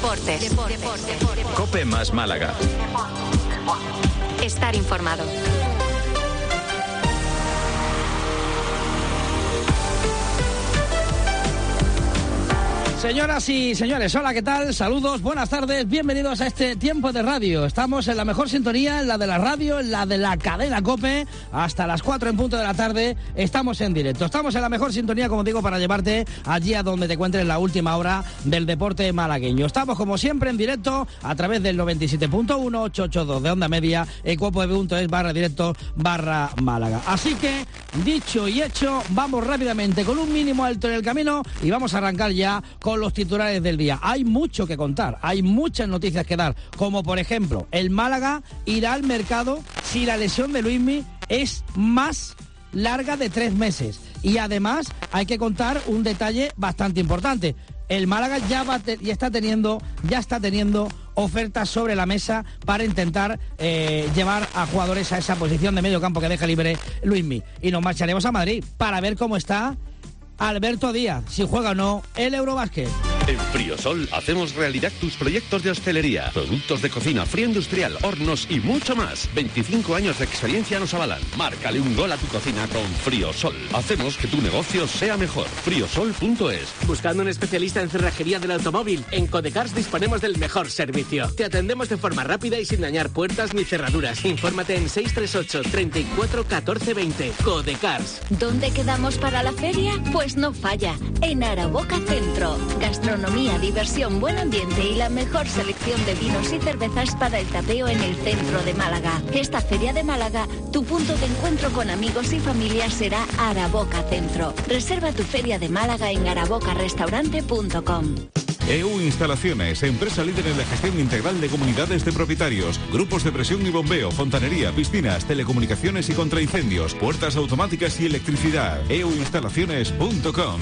Deportes. COPE más Málaga. Estar informado. Señoras y señores, hola, ¿qué tal? Saludos, buenas tardes, bienvenidos a este tiempo de radio. Estamos en la mejor sintonía, en la de la radio, en la de la cadena COPE. Hasta las 4 en punto de la tarde estamos en directo. Estamos en la mejor sintonía, como digo, para llevarte allí a donde te encuentres la última hora del deporte malagueño. Estamos, como siempre, en directo a través del 97.1, 882 de onda media, ecope.es/directo/Málaga. Así que, dicho y hecho, vamos rápidamente con un mínimo alto en el camino y vamos a arrancar ya con los titulares del día. Hay mucho que contar, hay muchas noticias que dar, como por ejemplo, el Málaga irá al mercado si la lesión de Luismi es más larga de 3 meses. Y además hay que contar un detalle bastante importante. El Málaga ya está teniendo ofertas sobre la mesa para intentar llevar a jugadores a esa posición de medio campo que deja libre Luismi. Y nos marcharemos a Madrid para ver cómo está Alberto Díaz, si juega o no el Eurobásquet. En Friosol hacemos realidad tus proyectos de hostelería, productos de cocina, fría industrial, hornos y mucho más. 25 años de experiencia nos avalan. Márcale un gol a tu cocina con Friosol. Hacemos que tu negocio sea mejor. Friosol.es. Buscando un especialista en cerrajería del automóvil, en Codecars disponemos del mejor servicio. Te atendemos de forma rápida y sin dañar puertas ni cerraduras. Infórmate en 638 34 14 20. Codecars. ¿Dónde quedamos para la feria? Pues no falla, en Araboca Centro. Gastronomía, diversión, buen ambiente y la mejor selección de vinos y cervezas para el tapeo en el centro de Málaga. Esta feria de Málaga, tu punto de encuentro con amigos y familia será Araboca Centro. Reserva tu feria de Málaga en arabocarestaurante.com. EU Instalaciones, empresa líder en la gestión integral de comunidades de propietarios, grupos de presión y bombeo, fontanería, piscinas, telecomunicaciones y contraincendios, puertas automáticas y electricidad. euinstalaciones.com.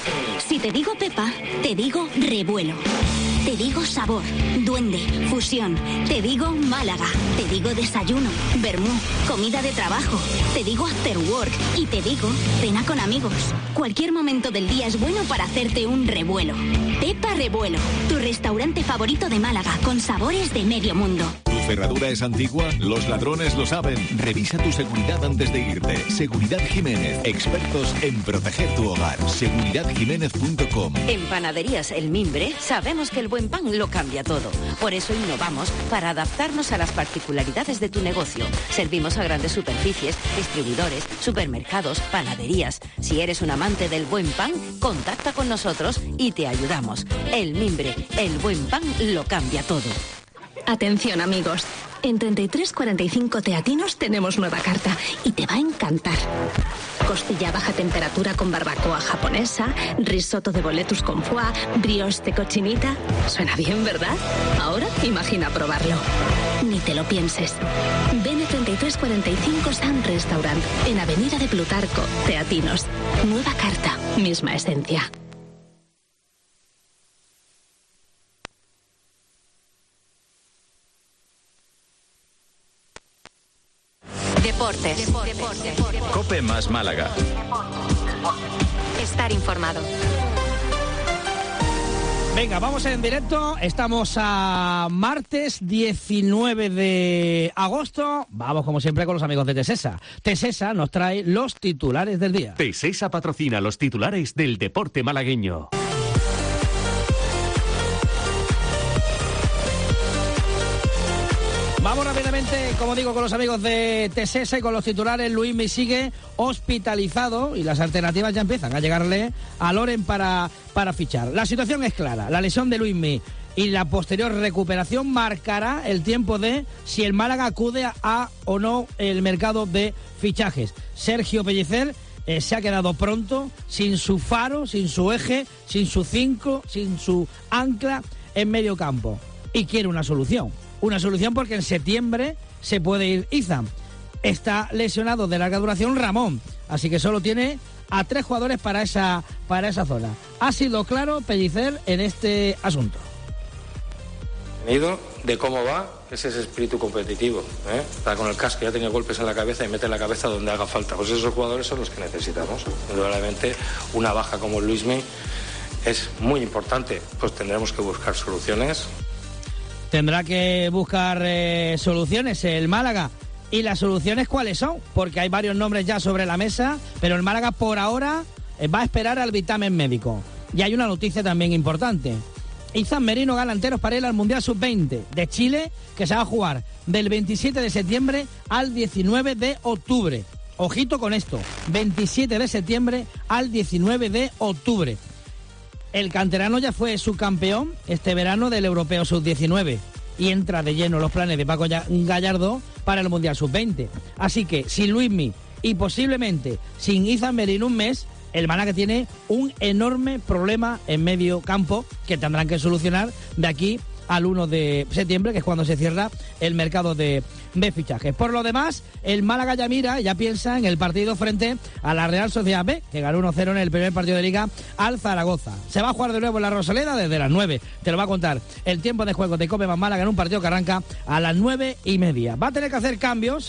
Si te digo Pepa, te digo revuelo. Te digo sabor, duende, fusión. Te digo Málaga. Te digo desayuno, vermú, comida de trabajo. Te digo after work y te digo cena con amigos. Cualquier momento del día es bueno para hacerte un revuelo. Pepa Revuelo, tu restaurante favorito de Málaga, con sabores de medio mundo. ¿Tu cerradura es antigua? Los ladrones lo saben. Revisa tu seguridad antes de irte. Seguridad Jiménez, expertos en proteger tu hogar. seguridadjiménez.com. En Panaderías El Mimbre sabemos que el buen pan lo cambia todo. Por eso innovamos para adaptarnos a las particularidades de tu negocio. Servimos a grandes superficies, distribuidores, supermercados, panaderías. Si eres un amante del buen pan, contacta con nosotros y te ayudamos. El Mimbre, el buen pan lo cambia todo. Atención, amigos. En 3345 Teatinos tenemos nueva carta y te va a encantar. Costilla a baja temperatura con barbacoa japonesa, risotto de boletus con foie, brioche de cochinita. Suena bien, ¿verdad? Ahora imagina probarlo. Ni te lo pienses. Ven a 3345 San Restaurant, en Avenida de Plutarco, Teatinos. Nueva carta, misma esencia. Deportes. COPE más Málaga. Estar informado. Venga, vamos en directo. Estamos a martes 19 de agosto. Vamos, como siempre, con los amigos de Tesesa. Tesesa nos trae los titulares del día. Tesesa patrocina los titulares del deporte malagueño. Vamos rápidamente, como digo, con los amigos de Tesesa y con los titulares. Luismi sigue hospitalizado y las alternativas ya empiezan a llegarle a Loren para fichar. La situación es clara. La lesión de Luismi y la posterior recuperación marcará el tiempo de si el Málaga acude a o no el mercado de fichajes. Sergio Pellicer se ha quedado pronto, sin su faro, sin su eje, sin su 5, sin su ancla en medio campo. Y quiere una solución. Una solución porque en septiembre se puede ir Izan. Está lesionado de larga duración Ramón. Así que solo tiene a 3 jugadores para esa zona. Ha sido claro Pellicer en este asunto. De cómo va, ese es espíritu competitivo, Está con el casco, ya tenía golpes en la cabeza y mete la cabeza donde haga falta. Pues esos jugadores son los que necesitamos. Indudablemente una baja como Luismi es muy importante, pues tendremos que buscar soluciones. Tendrá que buscar soluciones el Málaga. ¿Y las soluciones cuáles son? Porque hay varios nombres ya sobre la mesa, pero el Málaga por ahora va a esperar al dictamen médico. Y hay una noticia también importante. Izan Merino galanteros para ir al Mundial Sub-20 de Chile, que se va a jugar del 27 de septiembre al 19 de octubre. Ojito con esto, 27 de septiembre al 19 de octubre. El canterano ya fue subcampeón este verano del Europeo Sub-19 y entra de lleno en los planes de Paco Gallardo para el Mundial Sub-20. Así que sin Luismi y posiblemente sin Izan Merino un mes, el Málaga tiene un enorme problema en medio campo que tendrán que solucionar de aquí al 1 de septiembre, que es cuando se cierra el mercado de fichajes. Por lo demás, el Málaga ya piensa en el partido frente a la Real Sociedad B, que ganó 1-0 en el primer partido de Liga al Zaragoza. Se va a jugar de nuevo en la Rosaleda desde las 9. Te lo va a contar el tiempo de juego de Cope más Málaga en un partido que arranca a las 9:30. Va a tener que hacer cambios,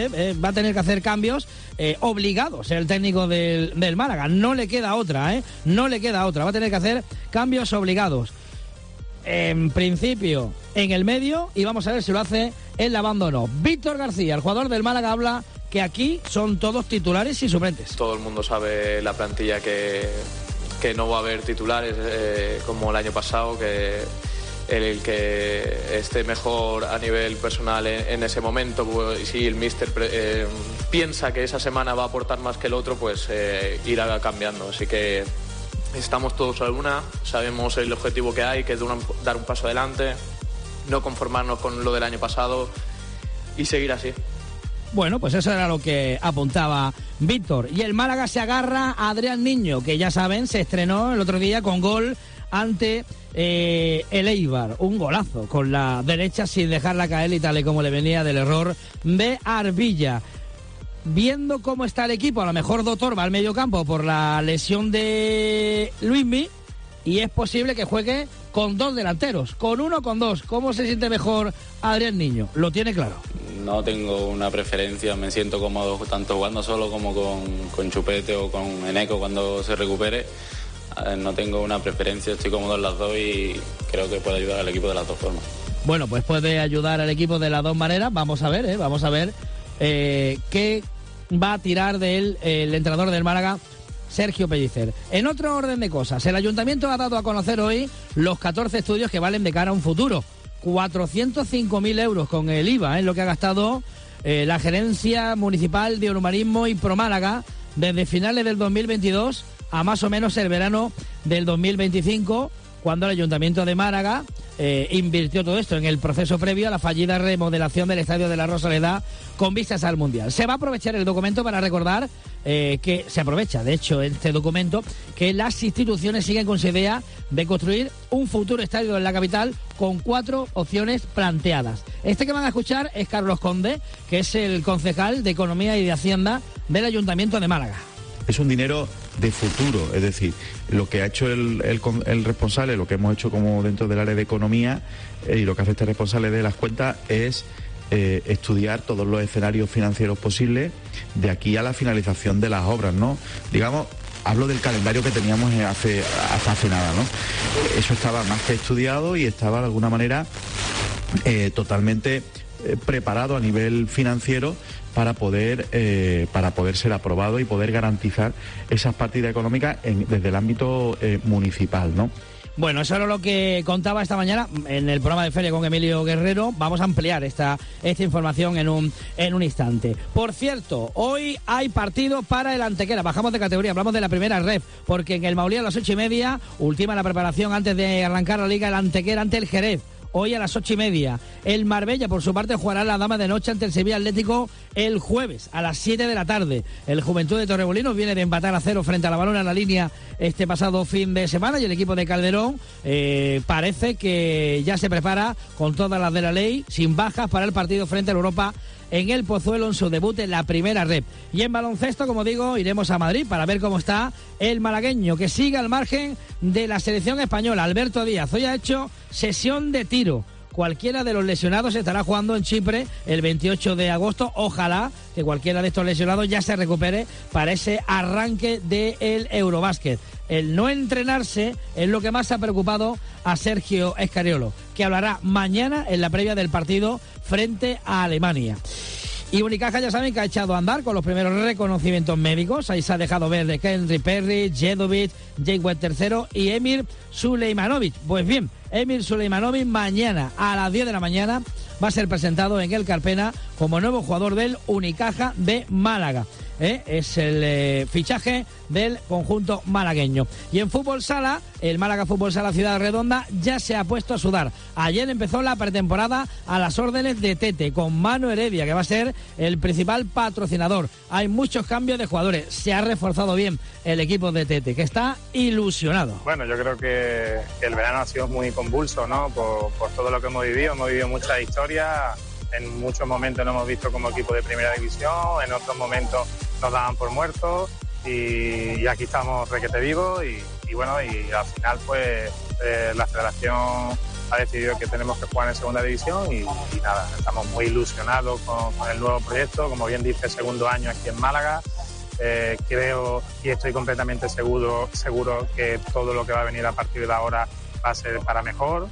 obligados el técnico del Málaga. No le queda otra, no le queda otra. Va a tener que hacer cambios obligados. En principio en el medio, y vamos a ver si lo hace en la banda o no. Víctor García, el jugador del Málaga, habla que aquí son todos titulares y suplentes. Todo el mundo sabe la plantilla que no va a haber titulares como el año pasado, que el que esté mejor a nivel personal en ese momento, pues, si el míster piensa que esa semana va a aportar más que el otro, pues irá cambiando. Así que estamos todos a una, sabemos el objetivo que hay, que es dar un paso adelante, no conformarnos con lo del año pasado y seguir así. Bueno, pues eso era lo que apuntaba Víctor. Y el Málaga se agarra a Adrián Niño, que ya saben, se estrenó el otro día con gol ante el Eibar. Un golazo con la derecha sin dejarla caer y tal y como le venía del error de Arbilla. Viendo cómo está el equipo, a lo mejor Doctor va al medio campo por la lesión de Luismi y es posible que juegue con dos delanteros, con uno o con dos. ¿Cómo se siente mejor Adrián Niño? Lo tiene claro. No tengo una preferencia, me siento cómodo tanto jugando solo como con Chupete o con Eneco cuando se recupere. No tengo una preferencia, estoy cómodo en las dos y creo que puede ayudar al equipo de las dos formas. Bueno, pues puede ayudar al equipo de las dos maneras. Vamos a ver qué va a tirar de él el entrenador del Málaga, Sergio Pellicer. En otro orden de cosas, el Ayuntamiento ha dado a conocer hoy los 14 estudios que valen de cara a un futuro. 405.000 euros con el IVA, es lo que ha gastado la Gerencia Municipal de Urbanismo y Promálaga desde finales del 2022 a más o menos el verano del 2025, cuando el Ayuntamiento de Málaga invirtió todo esto en el proceso previo a la fallida remodelación del Estadio de la Rosaleda con vistas al Mundial. Se va a aprovechar el documento para recordar que se aprovecha, de hecho, este documento, que las instituciones siguen con su idea de construir un futuro estadio en la capital con 4 opciones planteadas. Este que van a escuchar es Carlos Conde, que es el concejal de Economía y de Hacienda del Ayuntamiento de Málaga. Es un dinero de futuro, es decir, lo que ha hecho el responsable, lo que hemos hecho como dentro del área de economía y lo que hace este responsable de las cuentas es estudiar todos los escenarios financieros posibles de aquí a la finalización de las obras, ¿no? Digamos, hablo del calendario que teníamos hasta hace nada, ¿no? Eso estaba más que estudiado y estaba de alguna manera totalmente preparado a nivel financiero para poder ser aprobado y poder garantizar esas partidas económicas desde el ámbito municipal, ¿no? Bueno, eso era lo que contaba esta mañana en el programa de Feria con Emilio Guerrero. Vamos a ampliar esta información en un instante. Por cierto, hoy hay partido para el Antequera. Bajamos de categoría, hablamos de la primera ref, porque en el Maulí a las 8:30, ultima la preparación antes de arrancar la Liga, el Antequera ante el Jerez. Hoy a las 8:30. El Marbella, por su parte, jugará la Dama de Noche ante el Sevilla Atlético el jueves a las 7 de la tarde. El Juventud de Torremolinos viene de empatar a 0 frente a la Balona en la Línea este pasado fin de semana y el equipo de Calderón parece que ya se prepara con todas las de la ley, sin bajas, para el partido frente a la Europa en el Pozuelo en su debut en la primera rep. Y en baloncesto, como digo, iremos a Madrid para ver cómo está el malagueño, que sigue al margen de la selección española. Alberto Díaz hoy ha hecho sesión de tiro. Cualquiera de los lesionados estará jugando en Chipre el 28 de agosto. Ojalá que cualquiera de estos lesionados ya se recupere para ese arranque del Eurobásquet. el no entrenarse es lo que más ha preocupado a Sergio Escariolo, que hablará mañana en la previa del partido frente a Alemania. Y Unicaja ya saben que ha echado a andar con los primeros reconocimientos médicos. Ahí se ha dejado ver de Henry Perry, Jedovic, Jake Webb III y Emir Suleimanovic. Pues bien, Emir Suleimanovic mañana a las 10 de la mañana va a ser presentado en el Carpena como nuevo jugador del Unicaja de Málaga. Es el fichaje del conjunto malagueño. Y en fútbol sala, el Málaga Fútbol Sala Ciudad Redonda ya se ha puesto a sudar. Ayer empezó la pretemporada a las órdenes de Tete, con Manu Heredia, que va a ser el principal patrocinador. Hay muchos cambios de jugadores. Se ha reforzado bien el equipo de Tete, que está ilusionado. Bueno, yo creo que el verano ha sido muy convulso, ¿no? Por todo lo que hemos vivido muchas historias. En muchos momentos nos hemos visto como equipo de primera división, en otros momentos nos daban por muertos y aquí estamos requete vivos y bueno, y al final pues la federación ha decidido que tenemos que jugar en segunda división y nada, estamos muy ilusionados con el nuevo proyecto, como bien dice, segundo año aquí en Málaga. Creo y estoy completamente seguro que todo lo que va a venir a partir de ahora va a ser para mejor.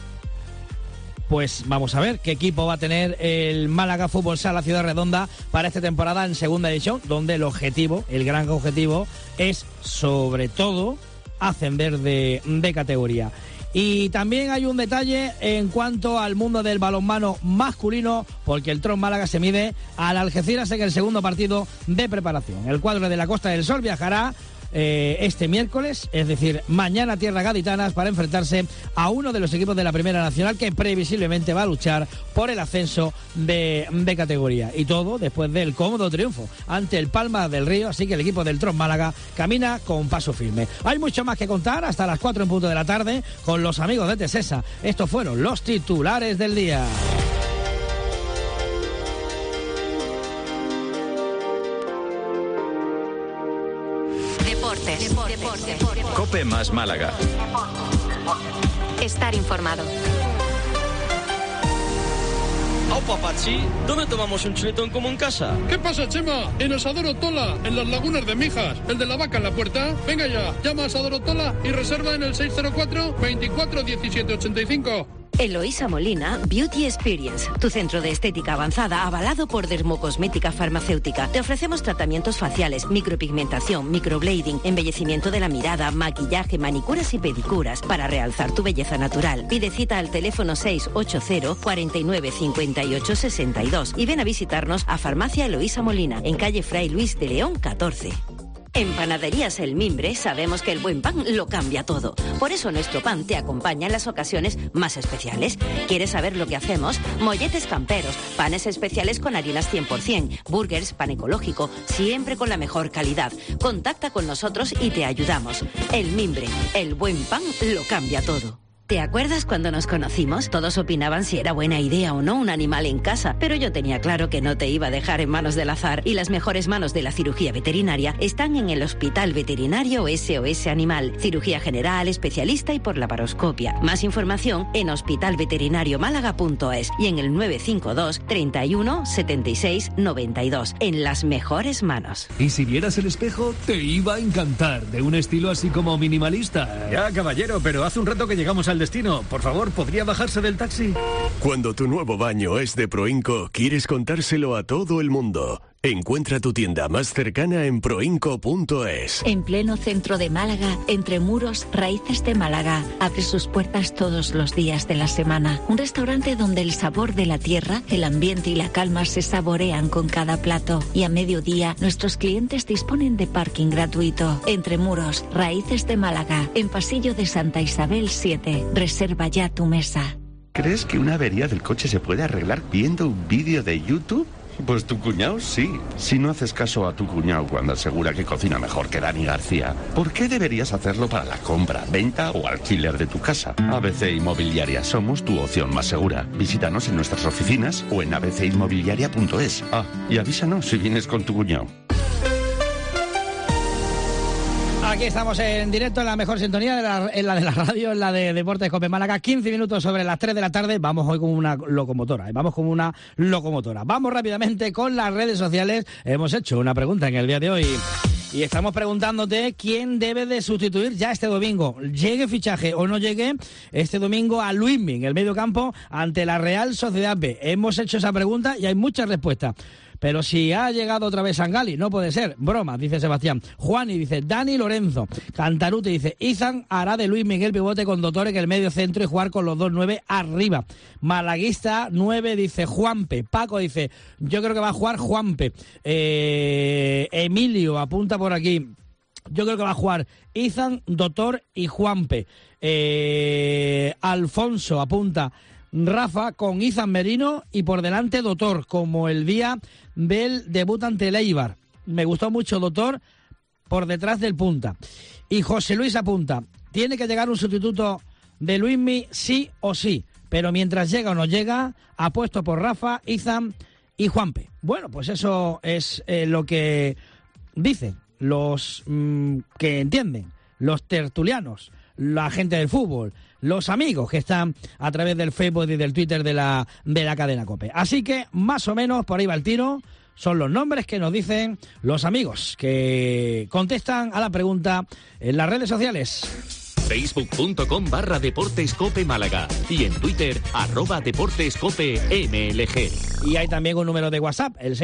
Pues vamos a ver qué equipo va a tener el Málaga Fútbol Sala Ciudad Redonda para esta temporada en segunda división, donde el gran objetivo es sobre todo ascender de categoría. Y también hay un detalle en cuanto al mundo del balonmano masculino, porque el Tron Málaga se mide al Algeciras en el segundo partido de preparación. El cuadro de la Costa del Sol viajará este miércoles, es decir, mañana a Tierras Gaditanas, para enfrentarse a uno de los equipos de la Primera Nacional que previsiblemente va a luchar por el ascenso de categoría. Y todo después del cómodo triunfo ante el Palma del Río, así que el equipo del Tron Málaga camina con paso firme. Hay mucho más que contar hasta las 4 en punto de la tarde con los amigos de Tesesa. Estos fueron los titulares del día. Deportes. Cope más Málaga. Estar informado. ¡Aupa, Pachi! ¿Dónde tomamos un chuletón como en casa? ¿Qué pasa, Chema? En Asador Tola, en las Lagunas de Mijas. ¿El de la vaca en la puerta? Venga ya, llama a Asador Tola y reserva en el 604 24 17 85. Eloísa Molina Beauty Experience, tu centro de estética avanzada avalado por Dermocosmética Farmacéutica. Te ofrecemos tratamientos faciales, micropigmentación, microblading, embellecimiento de la mirada, maquillaje, manicuras y pedicuras para realzar tu belleza natural. Pide cita al teléfono 680 49 58 62 y ven a visitarnos a Farmacia Eloísa Molina, en calle Fray Luis de León 14. En Panaderías El Mimbre sabemos que el buen pan lo cambia todo. Por eso nuestro pan te acompaña en las ocasiones más especiales. ¿Quieres saber lo que hacemos? Molletes camperos, panes especiales con harinas 100%, burgers, pan ecológico, siempre con la mejor calidad. Contacta con nosotros y te ayudamos. El Mimbre, el buen pan lo cambia todo. ¿Te acuerdas cuando nos conocimos? Todos opinaban si era buena idea o no un animal en casa, pero yo tenía claro que no te iba a dejar en manos del azar y las mejores manos de la cirugía veterinaria están en el Hospital Veterinario SOS Animal. Cirugía general, especialista y por laparoscopia. Más información en hospitalveterinariomálaga.es y en el 952 31 76 92. En las mejores manos. Y si vieras el espejo, te iba a encantar. De un estilo así como minimalista. Ya, caballero, pero hace un rato que llegamos al destino. Por favor, ¿podría bajarse del taxi? Cuando tu nuevo baño es de Proinco, quieres contárselo a todo el mundo. Encuentra tu tienda más cercana en proinco.es. En pleno centro de Málaga, entre muros, Raíces de Málaga. Abre sus puertas todos los días de la semana. Un restaurante donde el sabor de la tierra, el ambiente y la calma se saborean con cada plato. Y a mediodía, nuestros clientes disponen de parking gratuito. Entre muros, Raíces de Málaga. En Pasillo de Santa Isabel 7. Reserva ya tu mesa. ¿Crees que una avería del coche se puede arreglar viendo un vídeo de YouTube? Pues tu cuñado sí. Si no haces caso a tu cuñado cuando asegura que cocina mejor que Dani García, ¿por qué deberías hacerlo para la compra, venta o alquiler de tu casa? ABC Inmobiliaria, somos tu opción más segura. Visítanos en nuestras oficinas o en abcinmobiliaria.es. Y avísanos si vienes con tu cuñado. Aquí estamos en directo en la mejor sintonía, en la de la radio, en la de Deportes Cope Málaga, 15 minutos sobre las 3 de la tarde. Vamos hoy como una locomotora, Vamos rápidamente con las redes sociales. Hemos hecho una pregunta en el día de hoy. Y estamos preguntándote quién debe de sustituir ya este domingo, llegue fichaje o no llegue, este domingo a Luismi, en el medio campo, ante la Real Sociedad B. Hemos hecho esa pregunta y hay muchas respuestas. Pero si ha llegado otra vez Sangali, no puede ser. Broma, dice Sebastián. Juani dice Dani Lorenzo. Cantarute dice Izan hará de Luis Miguel pivote con Dotore en el medio centro y jugar con los 2-9 arriba. Malaguista 9 dice Juanpe. Paco dice yo creo que va a jugar Juanpe. Emilio apunta por aquí. Yo creo que va a jugar Izan, Dotor y Juanpe. Alfonso apunta Rafa con Izan Merino y por delante Dotor, como el día del debut ante el Eibar. Me gustó mucho Dotor por detrás del punta. Y José Luis apunta, tiene que llegar un sustituto de Luismi sí o sí, pero mientras llega o no llega, apuesto por Rafa, Izan y Juanpe. Bueno, pues eso es lo que dicen los que entienden, los tertulianos, la gente del fútbol, los amigos que están a través del Facebook y del Twitter de la cadena COPE. Así que, más o menos, por ahí va el tiro. Son los nombres que nos dicen los amigos que contestan a la pregunta en las redes sociales. Facebook.com/Deportes Cope Málaga y en Twitter @Deportes Cope MLG. Y hay también un número de WhatsApp, el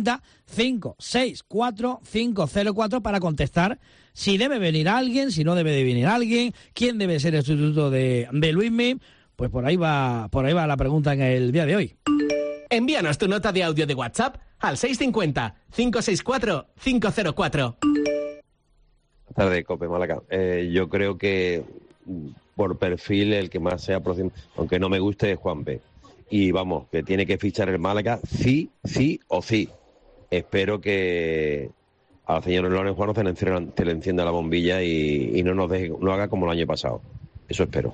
650-564-504 para contestar si debe venir alguien, si no debe de venir alguien, quién debe ser el sustituto de Luismi. Pues por ahí va la pregunta en el día de hoy. Envíanos tu nota de audio de WhatsApp al 650-564-504. Buenas tardes, Cope Málaga. Yo creo que por perfil el que más se aproxima, aunque no me guste, es Juanpe. Y vamos, que tiene que fichar el Málaga sí o sí. Espero que al señor Lorenzo Juan se le encienda la bombilla y no haga como el año pasado. Eso espero.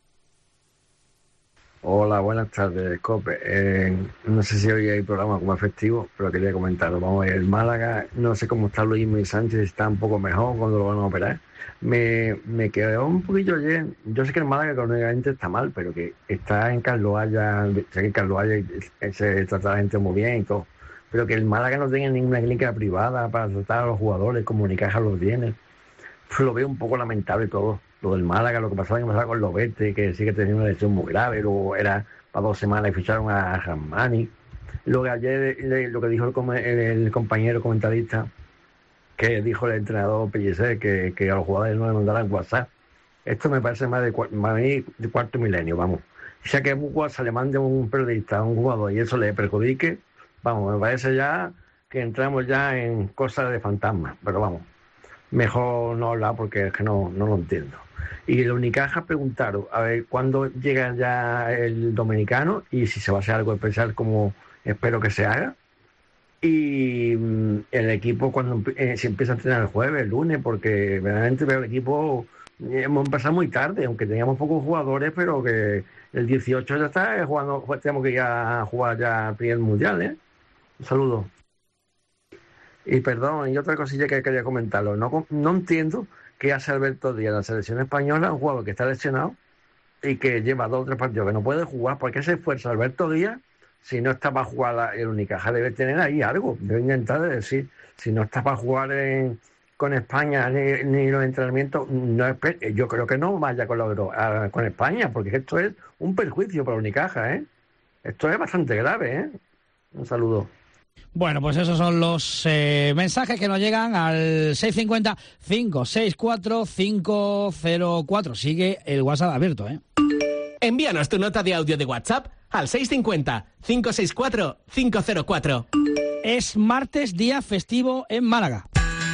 Hola, buenas tardes, Cope. No sé si hoy hay programa como efectivo, pero quería comentarlo. Vamos a ver, el Málaga, no sé cómo está Luismi Sánchez, está un poco mejor cuando lo van a operar. Me quedó un poquillo ayer. Yo sé que el Málaga económicamente está mal, pero que está en Carlos Haya, sé que en Carlos Haya se trata a la gente muy bien y todo, pero que el Málaga no tenga ninguna clínica privada para tratar a los jugadores, como Unicaja los tiene. Pues lo veo un poco lamentable todo. Lo del Málaga, lo que pasaba con Lobete, que sí que tenía una lesión muy grave, luego era para 2 semanas y ficharon a Ramani. Luego ayer lo que dijo el compañero comentarista, que dijo el entrenador Pellicer, que a los jugadores no le mandaran WhatsApp. Esto me parece más de cuarto milenio, vamos. O sea, que un WhatsApp le mande un periodista a un jugador y eso le perjudique, vamos, me parece ya que entramos ya en cosas de fantasmas, pero vamos, mejor no hablar porque es que no lo entiendo. Y el Unicaja preguntaron a ver cuándo llega ya el dominicano y si se va a hacer algo especial como espero que se haga. Y el equipo cuando se empieza a entrenar el jueves, el lunes, porque verdaderamente veo el equipo, hemos empezado muy tarde, aunque teníamos pocos jugadores, pero que el 18 ya está jugando, tenemos que ir a jugar ya al primer mundial, ¿eh? Un saludo. Y perdón, y otra cosilla que quería comentarlo, no entiendo qué hace Alberto Díaz en la selección española, un jugador que está lesionado y que lleva 2 o 3 partidos que no puede jugar. ¿Por qué se esfuerza Alberto Díaz si no está para jugar el Unicaja? Debe tener ahí algo, debe intentar decir, si no está para jugar con España ni los entrenamientos, yo creo que no vaya con España, porque esto es un perjuicio para el Unicaja, ¿eh? Esto es bastante grave, ¿eh? Un saludo. Bueno, pues esos son los mensajes que nos llegan al 650-564-504. Sigue el WhatsApp abierto, ¿eh? Envíanos tu nota de audio de WhatsApp al 650-564-504. Es martes, día festivo en Málaga.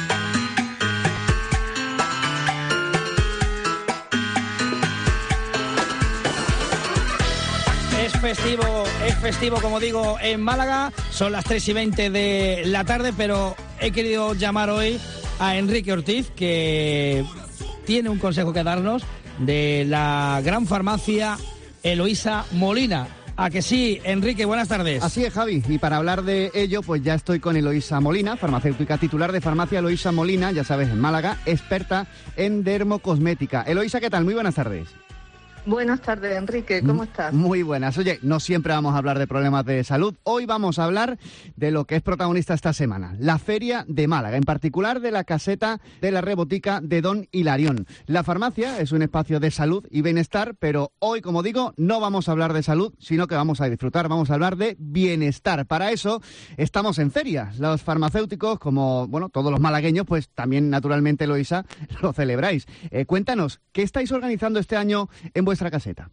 Es festivo, como digo, en Málaga. Son las 3:20 de la tarde, pero he querido llamar hoy a Enrique Ortiz, que tiene un consejo que darnos de la gran farmacia Eloísa Molina. ¿A que sí, Enrique? Buenas tardes. Así es, Javi. Y para hablar de ello, pues ya estoy con Eloísa Molina, farmacéutica titular de Farmacia Eloísa Molina, ya sabes, en Málaga, experta en dermocosmética. Eloísa, ¿qué tal? Muy buenas tardes. Buenas tardes, Enrique, ¿cómo estás? Muy buenas. Oye, no siempre vamos a hablar de problemas de salud. Hoy vamos a hablar de lo que es protagonista esta semana, la Feria de Málaga, en particular de la caseta de la Rebotica de Don Hilarión. La farmacia es un espacio de salud y bienestar, pero hoy, como digo, no vamos a hablar de salud, sino que vamos a disfrutar, vamos a hablar de bienestar. Para eso estamos en feria. Los farmacéuticos, como bueno, todos los malagueños, pues también naturalmente, Eloísa, lo celebráis. Cuéntanos, ¿qué estáis organizando este año en vuestra caseta?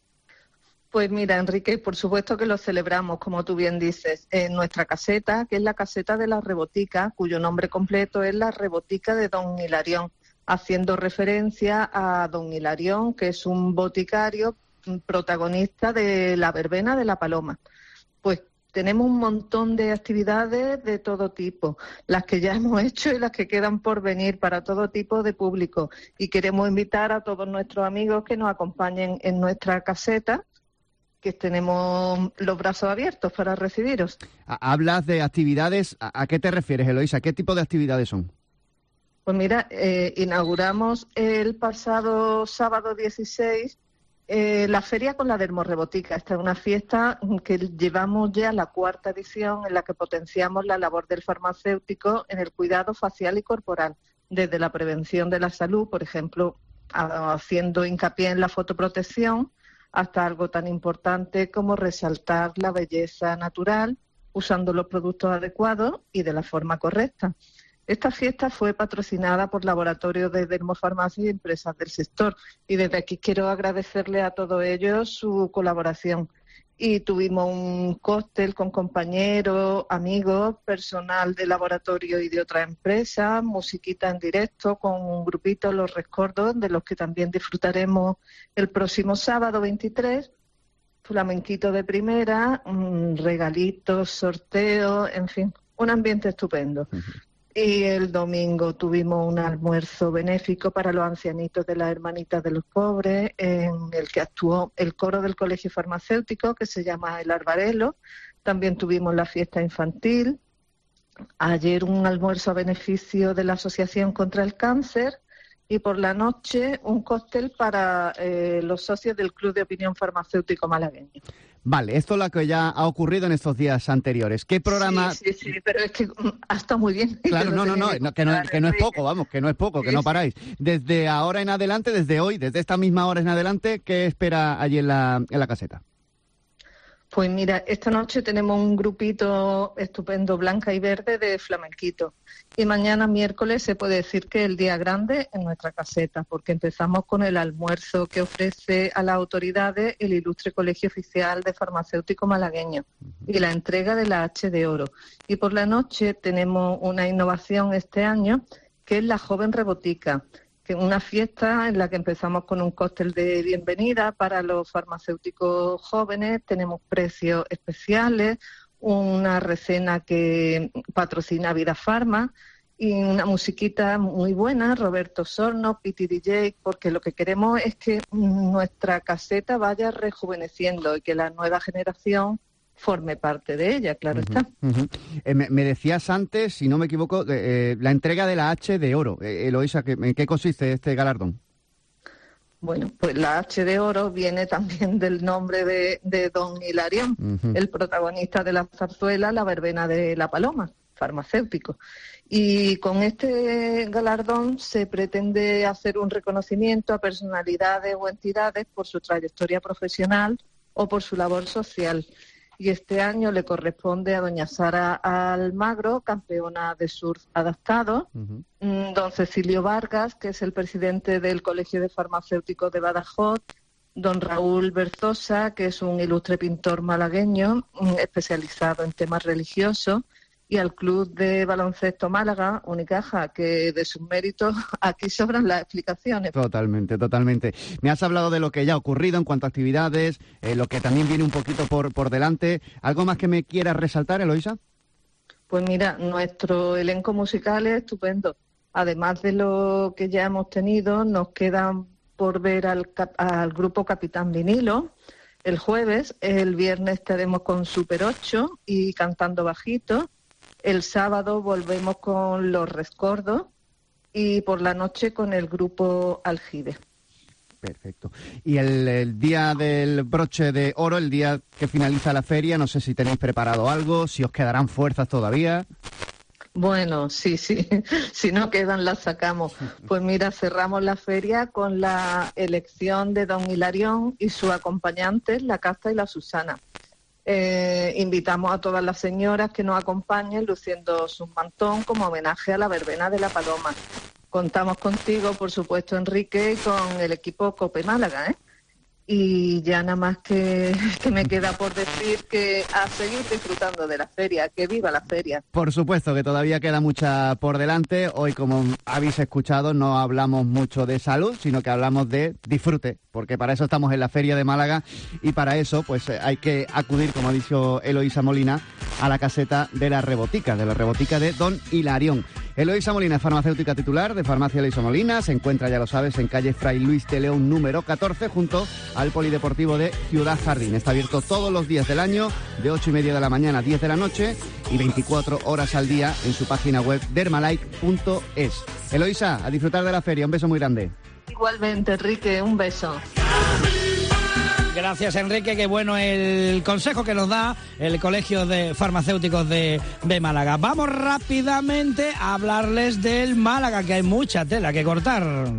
Pues mira, Enrique, por supuesto que lo celebramos, como tú bien dices, en nuestra caseta, que es la caseta de la Rebotica, cuyo nombre completo es la Rebotica de Don Hilarión, haciendo referencia a Don Hilarión, que es un boticario protagonista de la verbena de la Paloma. Pues tenemos un montón de actividades de todo tipo, las que ya hemos hecho y las que quedan por venir para todo tipo de público. Y queremos invitar a todos nuestros amigos que nos acompañen en nuestra caseta, que tenemos los brazos abiertos para recibiros. Hablas de actividades, ¿a qué te refieres, Eloísa? ¿Qué tipo de actividades son? Pues mira, inauguramos el pasado sábado 16 la feria con la Dermorrebotica. Esta es una fiesta que llevamos ya la 4ª edición, en la que potenciamos la labor del farmacéutico en el cuidado facial y corporal, desde la prevención de la salud, por ejemplo, haciendo hincapié en la fotoprotección, hasta algo tan importante como resaltar la belleza natural usando los productos adecuados y de la forma correcta. Esta fiesta fue patrocinada por laboratorios de dermofarmacia y empresas del sector, y desde aquí quiero agradecerle a todos ellos su colaboración. Y tuvimos un cóctel con compañeros, amigos, personal de laboratorio y de otras empresas, musiquita en directo con un grupito, Los Rescordos, de los que también disfrutaremos el próximo sábado 23, flamenquito de primera, regalitos, sorteos, en fin, un ambiente estupendo. Y el domingo tuvimos un almuerzo benéfico para los ancianitos de las Hermanitas de los Pobres, en el que actuó el coro del Colegio Farmacéutico, que se llama El Arbarelo. También tuvimos la fiesta infantil. Ayer un almuerzo a beneficio de la Asociación contra el Cáncer. Y por la noche un cóctel para los socios del Club de Opinión Farmacéutico Malagueño. Vale, esto es lo que ya ha ocurrido en estos días anteriores. ¿Qué programa...? Sí, pero es que ha estado muy bien. Claro, que no es poco, vamos, que no es poco, que no paráis. Desde ahora en adelante, desde hoy, desde esta misma hora en adelante, ¿qué espera allí en la caseta? Pues mira, esta noche tenemos un grupito estupendo, blanca y verde, de flamenquito. Y mañana, miércoles, se puede decir que es el día grande en nuestra caseta, porque empezamos con el almuerzo que ofrece a las autoridades el Ilustre Colegio Oficial de Farmacéuticos Malagueños y la entrega de la H de Oro. Y por la noche tenemos una innovación este año, que es la Joven Rebotica, que es una fiesta en la que empezamos con un cóctel de bienvenida para los farmacéuticos jóvenes. Tenemos precios especiales, una recena que patrocina Vida Farma y una musiquita muy buena, Roberto Sorno, Piti DJ, porque lo que queremos es que nuestra caseta vaya rejuveneciendo y que la nueva generación forme parte de ella, claro está. Me decías antes, si no me equivoco, la entrega de la H de Oro. Eloísa, ¿en qué consiste este galardón? Bueno, pues la H de Oro viene también del nombre de Don Hilarión, el protagonista de la zarzuela La Verbena de la Paloma, farmacéutico. Y con este galardón se pretende hacer un reconocimiento a personalidades o entidades por su trayectoria profesional o por su labor social. Y este año le corresponde a doña Sara Almagro, campeona de surf adaptado, don Cecilio Vargas, que es el presidente del Colegio de Farmacéuticos de Badajoz, don Raúl Berzosa, que es un ilustre pintor malagueño especializado en temas religiosos, y al Club de Baloncesto Málaga, Unicaja, que de sus méritos aquí sobran las explicaciones. Totalmente. Me has hablado de lo que ya ha ocurrido en cuanto a actividades, lo que también viene un poquito por delante. ¿Algo más que me quieras resaltar, Eloísa? Pues mira, nuestro elenco musical es estupendo. Además de lo que ya hemos tenido, nos quedan por ver al grupo Capitán Vinilo el jueves. El viernes estaremos con Super 8 y Cantando Bajito. El sábado volvemos con Los Rescordos y por la noche con el grupo Algide. Perfecto. Y el día del broche de oro, el día que finaliza la feria, no sé si tenéis preparado algo, si os quedarán fuerzas todavía. Bueno, sí, si no quedan las sacamos. Pues mira, cerramos la feria con la elección de don Hilarión y sus acompañantes, la Casta y la Susana. Invitamos a todas las señoras que nos acompañen luciendo su mantón como homenaje a la verbena de la Paloma. Contamos contigo, por supuesto, Enrique, y con el equipo Cope Málaga, ¿eh? Y ya nada más que me queda por decir que a seguir disfrutando de la feria, que viva la feria. Por supuesto que todavía queda mucha por delante. Hoy, como habéis escuchado, no hablamos mucho de salud, sino que hablamos de disfrute, porque para eso estamos en la Feria de Málaga y para eso pues hay que acudir, como ha dicho Eloísa Molina, a la caseta de la Rebotica de Don Hilarión. Eloísa Molina es farmacéutica titular de Farmacia Eloísa Molina, se encuentra, ya lo sabes, en calle Fray Luis de León número 14, junto al Polideportivo de Ciudad Jardín. Está abierto todos los días del año, de 8:30 de la mañana a 10 de la noche y 24 horas al día en su página web dermalike.es. Eloísa, a disfrutar de la feria, un beso muy grande. Igualmente, Enrique, un beso. Gracias, Enrique, qué bueno el consejo que nos da el Colegio de Farmacéuticos de Málaga. Vamos rápidamente a hablarles del Málaga, que hay mucha tela que cortar.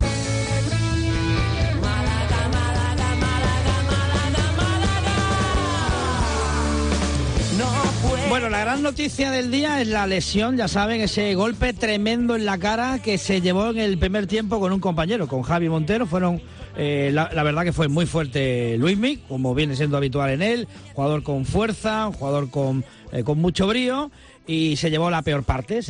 Bueno, la gran noticia del día es la lesión, ya saben, ese golpe tremendo en la cara que se llevó en el primer tiempo con un compañero, con Javi Montero. Fueron, la verdad que fue muy fuerte Luismi, como viene siendo habitual en él, jugador con fuerza, un jugador con mucho brío, y se llevó la peor parte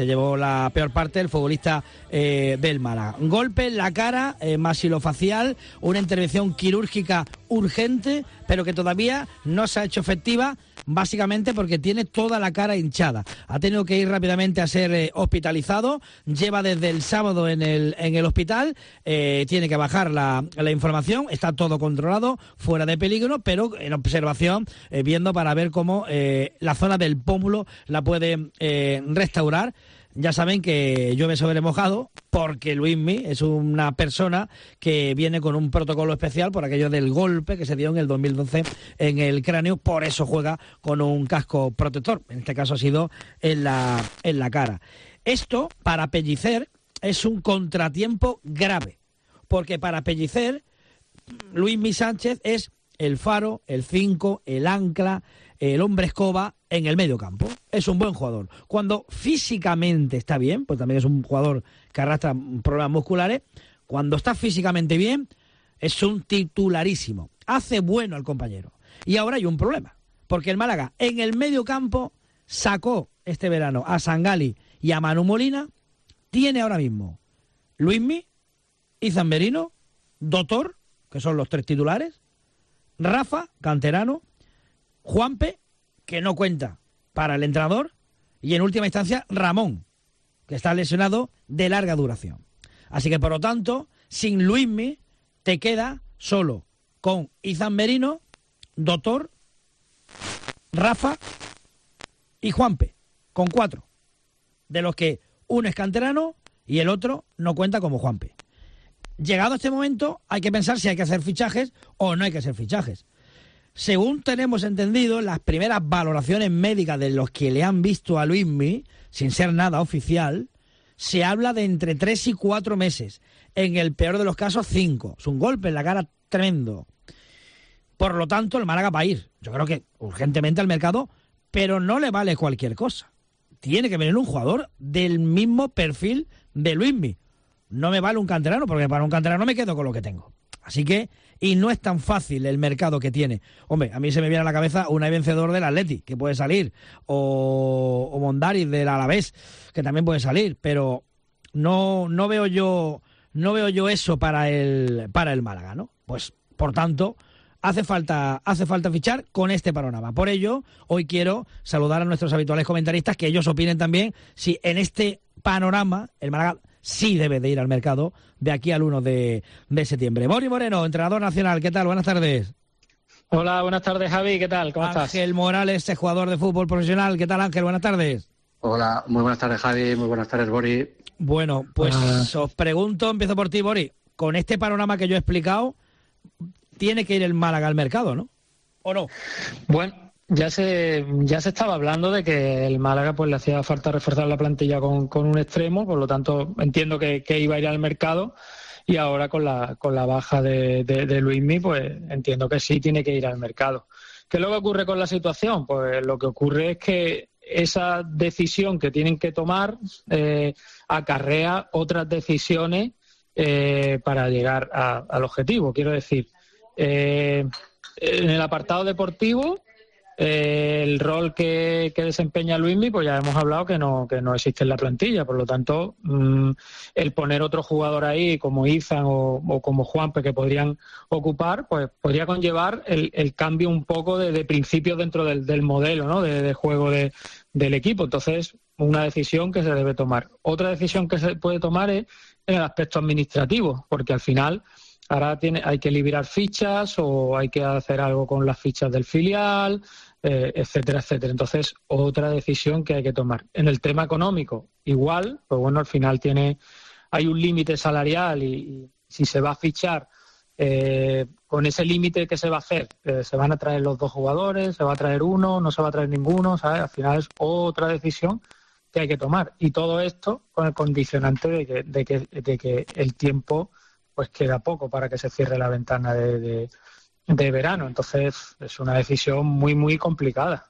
el futbolista del Málaga. Un golpe en la cara, maxilofacial, una intervención quirúrgica urgente, pero que todavía no se ha hecho efectiva, básicamente porque tiene toda la cara hinchada. Ha tenido que ir rápidamente a ser hospitalizado, lleva desde el sábado en el hospital, tiene que bajar la información, está todo controlado, fuera de peligro, pero en observación, viendo para ver cómo la zona del pómulo la puede restaurar. Ya saben que llueve sobre mojado porque Luismi es una persona que viene con un protocolo especial por aquello del golpe que se dio en el 2012 en el cráneo, por eso juega con un casco protector. En este caso ha sido en la cara. Esto, para Pellicer, es un contratiempo grave, porque para Pellicer, Luismi Sánchez es el faro, el 5, el ancla, el hombre escoba en el medio campo. Es un buen jugador. Cuando físicamente está bien, pues también es un jugador que arrastra problemas musculares, cuando está físicamente bien, es un titularísimo. Hace bueno al compañero. Y ahora hay un problema, porque el Málaga en el medio campo sacó este verano a Sangali y a Manu Molina. Tiene ahora mismo Luismi, Izan Merino, Dotor, que son los tres titulares, Rafa, canterano, Juanpe, que no cuenta para el entrenador, y en última instancia Ramón, que está lesionado de larga duración. Así que, por lo tanto, sin Luismi te queda solo con Izan Merino, Dotor, Rafa y Juanpe, con 4, de los que uno es canterano y el otro no cuenta como Juanpe. Llegado a este momento, hay que pensar si hay que hacer fichajes o no hay que hacer fichajes. Según tenemos entendido, las primeras valoraciones médicas de los que le han visto a Luismi, sin ser nada oficial, se habla de entre 3 y 4 meses. En el peor de los casos, 5. Es un golpe en la cara tremendo. Por lo tanto, el Málaga va a ir, yo creo que urgentemente al mercado, pero no le vale cualquier cosa. Tiene que venir un jugador del mismo perfil de Luismi. No me vale un canterano, porque para un canterano me quedo con lo que tengo. Así que, y no es tan fácil el mercado que tiene. Hombre, a mí se me viene a la cabeza un vencedor del Atleti, que puede salir, o Mondariz del Alavés, que también puede salir, pero no veo yo eso para el Málaga, ¿no? Pues, por tanto, hace falta fichar con este panorama. Por ello, hoy quiero saludar a nuestros habituales comentaristas, que ellos opinen también si en este panorama el Málaga sí debe de ir al mercado de aquí al 1 de septiembre. Bori Moreno, entrenador nacional, ¿qué tal? Buenas tardes. Hola, buenas tardes, Javi, ¿qué tal? ¿Cómo estás? Ángel Morales, jugador de fútbol profesional, ¿qué tal, Ángel? Buenas tardes. Hola, muy buenas tardes, Javi, muy buenas tardes, Bori. Bueno, pues os pregunto, empiezo por ti, Bori. con este panorama que yo he explicado, tiene que ir el Málaga al mercado, ¿no? ¿O no? Bueno, ya se estaba hablando de que el Málaga pues le hacía falta reforzar la plantilla con un extremo, por lo tanto entiendo que iba a ir al mercado, y ahora con la baja de Luismi, pues entiendo que sí tiene que ir al mercado. ¿Qué es lo que ocurre con la situación? Pues lo que ocurre es que esa decisión que tienen que tomar acarrea otras decisiones para llegar al objetivo. Quiero decir, en el apartado deportivo, el rol que desempeña Luismi, pues ya hemos hablado que no existe en la plantilla. Por lo tanto, el poner otro jugador ahí como Izan o como Juanpe que podrían ocupar, pues podría conllevar el cambio un poco de principios dentro del modelo, ¿no? de juego del equipo. Entonces, una decisión que se debe tomar. Otra decisión que se puede tomar es en el aspecto administrativo, porque al final ahora hay que liberar fichas o hay que hacer algo con las fichas del filial, etcétera, etcétera. Entonces, otra decisión que hay que tomar. En el tema económico, igual, pues bueno, al final hay un límite salarial y si se va a fichar con ese límite que se va a hacer, se van a traer los 2 jugadores, se va a traer uno, no se va a traer ninguno, ¿sabes? Al final es otra decisión que hay que tomar. Y todo esto con el condicionante de que el tiempo pues queda poco para que se cierre la ventana de verano. Entonces es una decisión muy, muy complicada.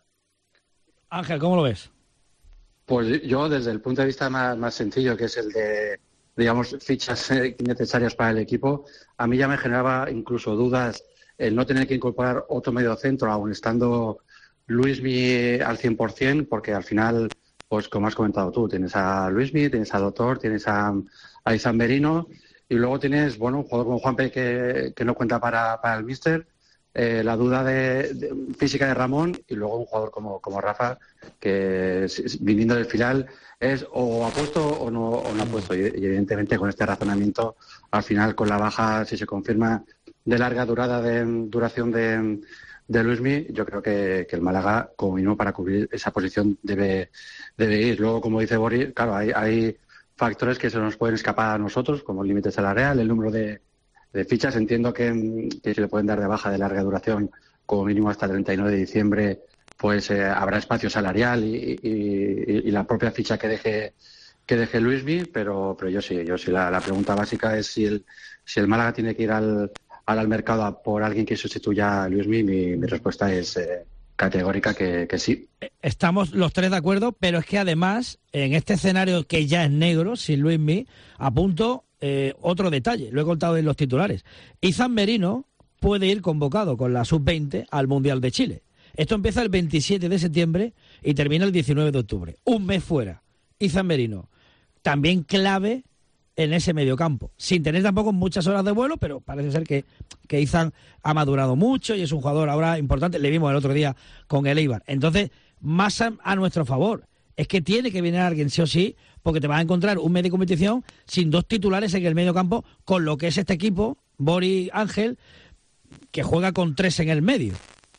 Ángel, ¿cómo lo ves? Pues yo, desde el punto de vista más sencillo, que es el de, digamos, fichas necesarias para el equipo, a mí ya me generaba incluso dudas el no tener que incorporar otro mediocentro, aun estando Luismi al 100%, porque al final, pues como has comentado tú, tienes a Luismi, tienes a Doctor, tienes a Izan Merino, y luego tienes, bueno, un jugador como Juanpe que no cuenta para el míster, la duda de física de Ramón, y luego un jugador como Rafa, que viniendo del filial es o apuesto o no apuesto. Y evidentemente con este razonamiento, al final con la baja, si se confirma, de larga duración de Luismi, yo creo que el Málaga, como mínimo para cubrir esa posición, debe ir. Luego, como dice Boris, claro, hay factores que se nos pueden escapar a nosotros, como el límite salarial, el número de fichas. Entiendo que se le pueden dar de baja de larga duración, como mínimo hasta el 39 de diciembre, pues habrá espacio salarial y la propia ficha que deje Luismi, pero yo sí, la pregunta básica es si el Málaga tiene que ir al mercado a por alguien que sustituya a Luismi. Mi respuesta es categórica que sí. Estamos los 3 de acuerdo, pero es que además, en este escenario que ya es negro, sin Luismi, apunto otro detalle, lo he contado en los titulares. Izan Merino puede ir convocado con la Sub-20 al Mundial de Chile. Esto empieza el 27 de septiembre y termina el 19 de octubre. Un mes fuera. Izan Merino, también clave en ese mediocampo, sin tener tampoco muchas horas de vuelo, pero parece ser que Izan ha madurado mucho y es un jugador ahora importante. Le vimos el otro día con el Eibar. Entonces, más a nuestro favor. Es que tiene que venir alguien sí o sí, porque te vas a encontrar un medio de competición sin 2 titulares en el mediocampo, con lo que es este equipo, Boris Ángel, que juega con 3 en el medio.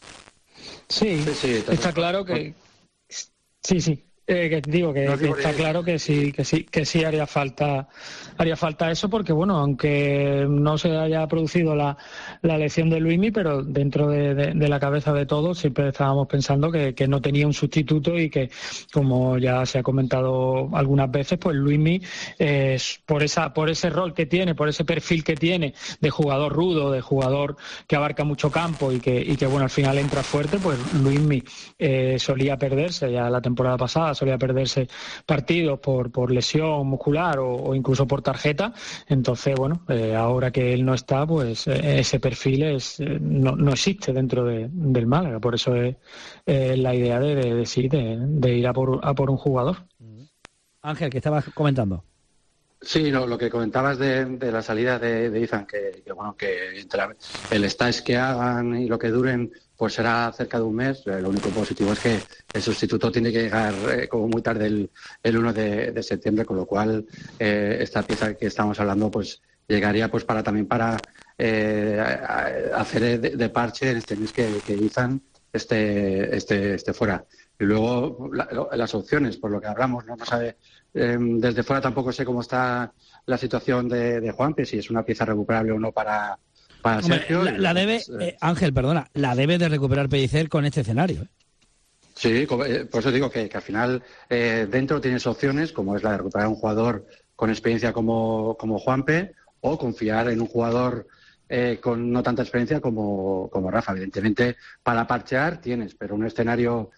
Sí, está claro que... Sí. Está claro que sí haría falta eso, porque bueno, aunque no se haya producido la elección de Luismi, pero dentro de la cabeza de todos siempre estábamos pensando que no tenía un sustituto, y que, como ya se ha comentado algunas veces, pues Luismi, por ese rol que tiene, por ese perfil que tiene de jugador rudo, de jugador que abarca mucho campo y que bueno, al final entra fuerte, pues Luismi solía perderse ya la temporada pasada, solía perderse partidos por lesión muscular o incluso por tarjeta. Entonces, bueno, ahora que él no está, pues ese perfil no existe dentro del Málaga. Por eso es la idea de ir a por un jugador. Ángel, ¿qué estabas comentando? Sí, lo que comentabas de la salida de Izan, que bueno, que entre el stage que hagan y lo que duren, pues será cerca de un mes. Lo único positivo es que el sustituto tiene que llegar como muy tarde el 1 de septiembre, con lo cual esta pieza que estamos hablando pues llegaría pues para hacer de parche en este mes que Izan esté fuera. Y luego las opciones, por lo que hablamos, no sabe, desde fuera tampoco sé cómo está la situación de Juanpe, si es una pieza recuperable o no para Sergio. La debe, Ángel, perdona, la debe de recuperar Pellicer con este escenario. Sí, por eso digo que al final dentro tienes opciones, como es la de recuperar a un jugador con experiencia como Juanpe, o confiar en un jugador con no tanta experiencia como Rafa. Evidentemente, para parchear tienes, pero un escenario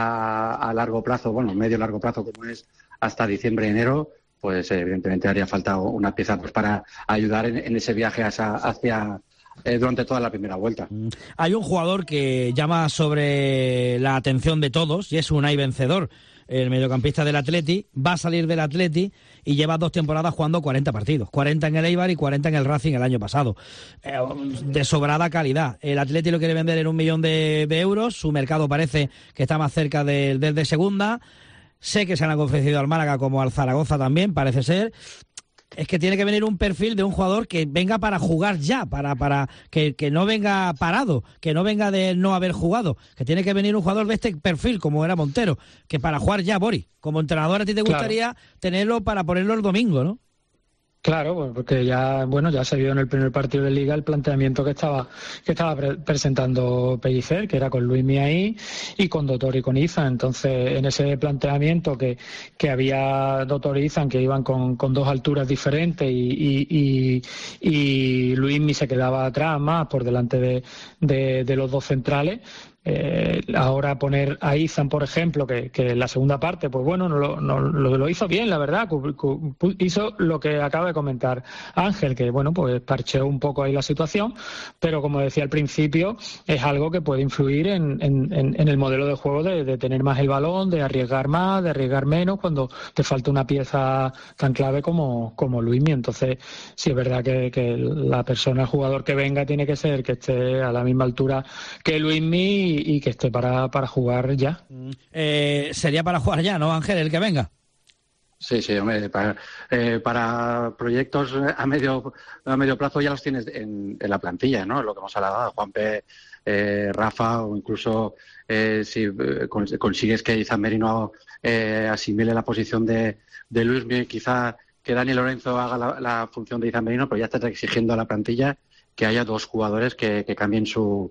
a largo plazo, bueno, medio largo plazo, como es hasta diciembre, enero, pues evidentemente haría falta una pieza pues para ayudar en ese viaje hacia durante toda la primera vuelta. Hay un jugador que llama sobre la atención de todos y es Unai Vencedor, el mediocampista del Atleti. Va a salir del Atleti y lleva 2 temporadas jugando 40 partidos, 40 en el Eibar y 40 en el Racing el año pasado. De sobrada calidad. El Atleti lo quiere vender en 1 millón de euros, su mercado parece que está más cerca del de segunda. Sé que se han ofrecido al Málaga como al Zaragoza también, parece ser. Es que tiene que venir un perfil de un jugador que venga para jugar ya, para que no venga parado, que no venga de no haber jugado, que tiene que venir un jugador de este perfil, como era Montero, que para jugar ya, Boris. Como entrenador a ti te gustaría tenerlo para ponerlo el domingo, ¿no? Claro, porque ya se vio en el primer partido de Liga el planteamiento que estaba presentando Pellicer, que era con Luismi ahí y con Doctor y con Izan. Entonces, en ese planteamiento que había Doctor y Izan que iban con 2 alturas diferentes y Luismi se quedaba atrás más por delante de los 2 centrales. Ahora poner a Izan, por ejemplo, que en la segunda parte, pues bueno, lo hizo bien, la verdad, hizo lo que acaba de comentar Ángel, que bueno, pues parcheó un poco ahí la situación, pero como decía al principio, es algo que puede influir en el modelo de juego de tener más el balón, de arriesgar más, de arriesgar menos, cuando te falta una pieza tan clave como Luismi. Entonces, sí es verdad que la persona, el jugador que venga, tiene que ser que esté a la misma altura que Luismi y que esté para jugar ya. Sería para jugar ya, ¿no, Ángel, el que venga? Sí, hombre, para proyectos a medio plazo ya los tienes en la plantilla, ¿no? Lo que hemos hablado, Juanpe, Rafa, o incluso si consigues que Izan Merino asimile la posición de Luismi, quizá que Dani Lorenzo haga la función de Izan Merino, pero ya estás exigiendo a la plantilla que haya 2 jugadores que cambien su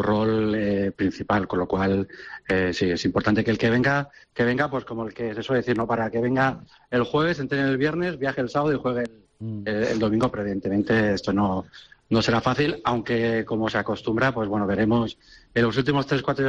rol principal, con lo cual sí, es importante que el que venga pues como el que se suele decir, no para que venga el jueves, entrene el viernes, viaje el sábado y juegue el domingo, pero evidentemente esto no será fácil, aunque como se acostumbra, pues bueno, veremos en los últimos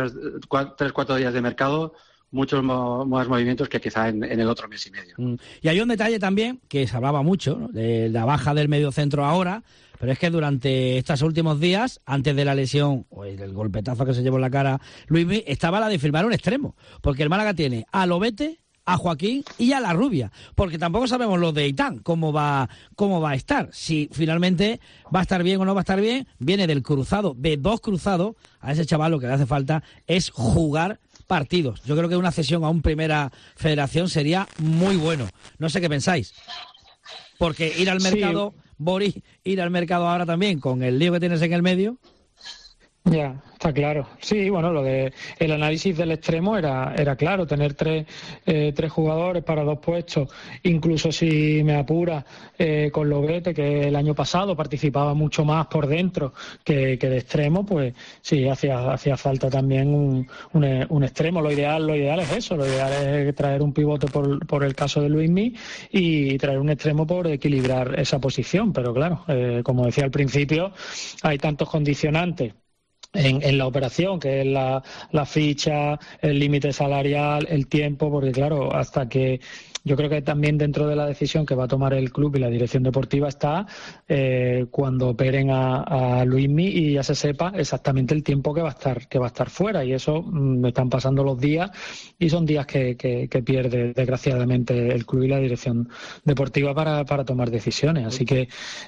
3-4 días de mercado muchos más movimientos que quizá en el otro mes y medio. Y hay un detalle también que se hablaba mucho, ¿no?, de la baja del mediocentro ahora, pero es que durante estos últimos días, antes de la lesión o el golpetazo que se llevó en la cara Luismi, estaba la de firmar un extremo, porque el Málaga tiene a Lobete, a Joaquín y a La Rubia, porque tampoco sabemos lo de Itán, cómo va a estar, si finalmente va a estar bien o no va a estar bien. Viene del cruzado, de 2 cruzados. A ese chaval lo que le hace falta es jugar partidos. Yo creo que una cesión a un Primera Federación sería muy bueno. No sé qué pensáis, porque ir al mercado, sí. Boris, ir al mercado ahora también con el lío que tienes en el medio. Ya, está claro. Sí, bueno, lo de el análisis del extremo era claro, tener tres jugadores para 2 puestos, incluso si me apura con Lobete, que el año pasado participaba mucho más por dentro que de extremo, pues sí, hacía falta también un extremo. Lo ideal es eso, lo ideal es traer un pivote por el caso de Luismi y traer un extremo por equilibrar esa posición, pero claro, como decía al principio, hay tantos condicionantes en la operación, que es la ficha, el límite salarial, el tiempo, porque claro, hasta que yo creo que también dentro de la decisión que va a tomar el club y la dirección deportiva está cuando operen a Luismi y ya se sepa exactamente el tiempo que va a estar fuera, y eso me están pasando los días y son días que pierde desgraciadamente el club y la dirección deportiva para tomar decisiones. Así que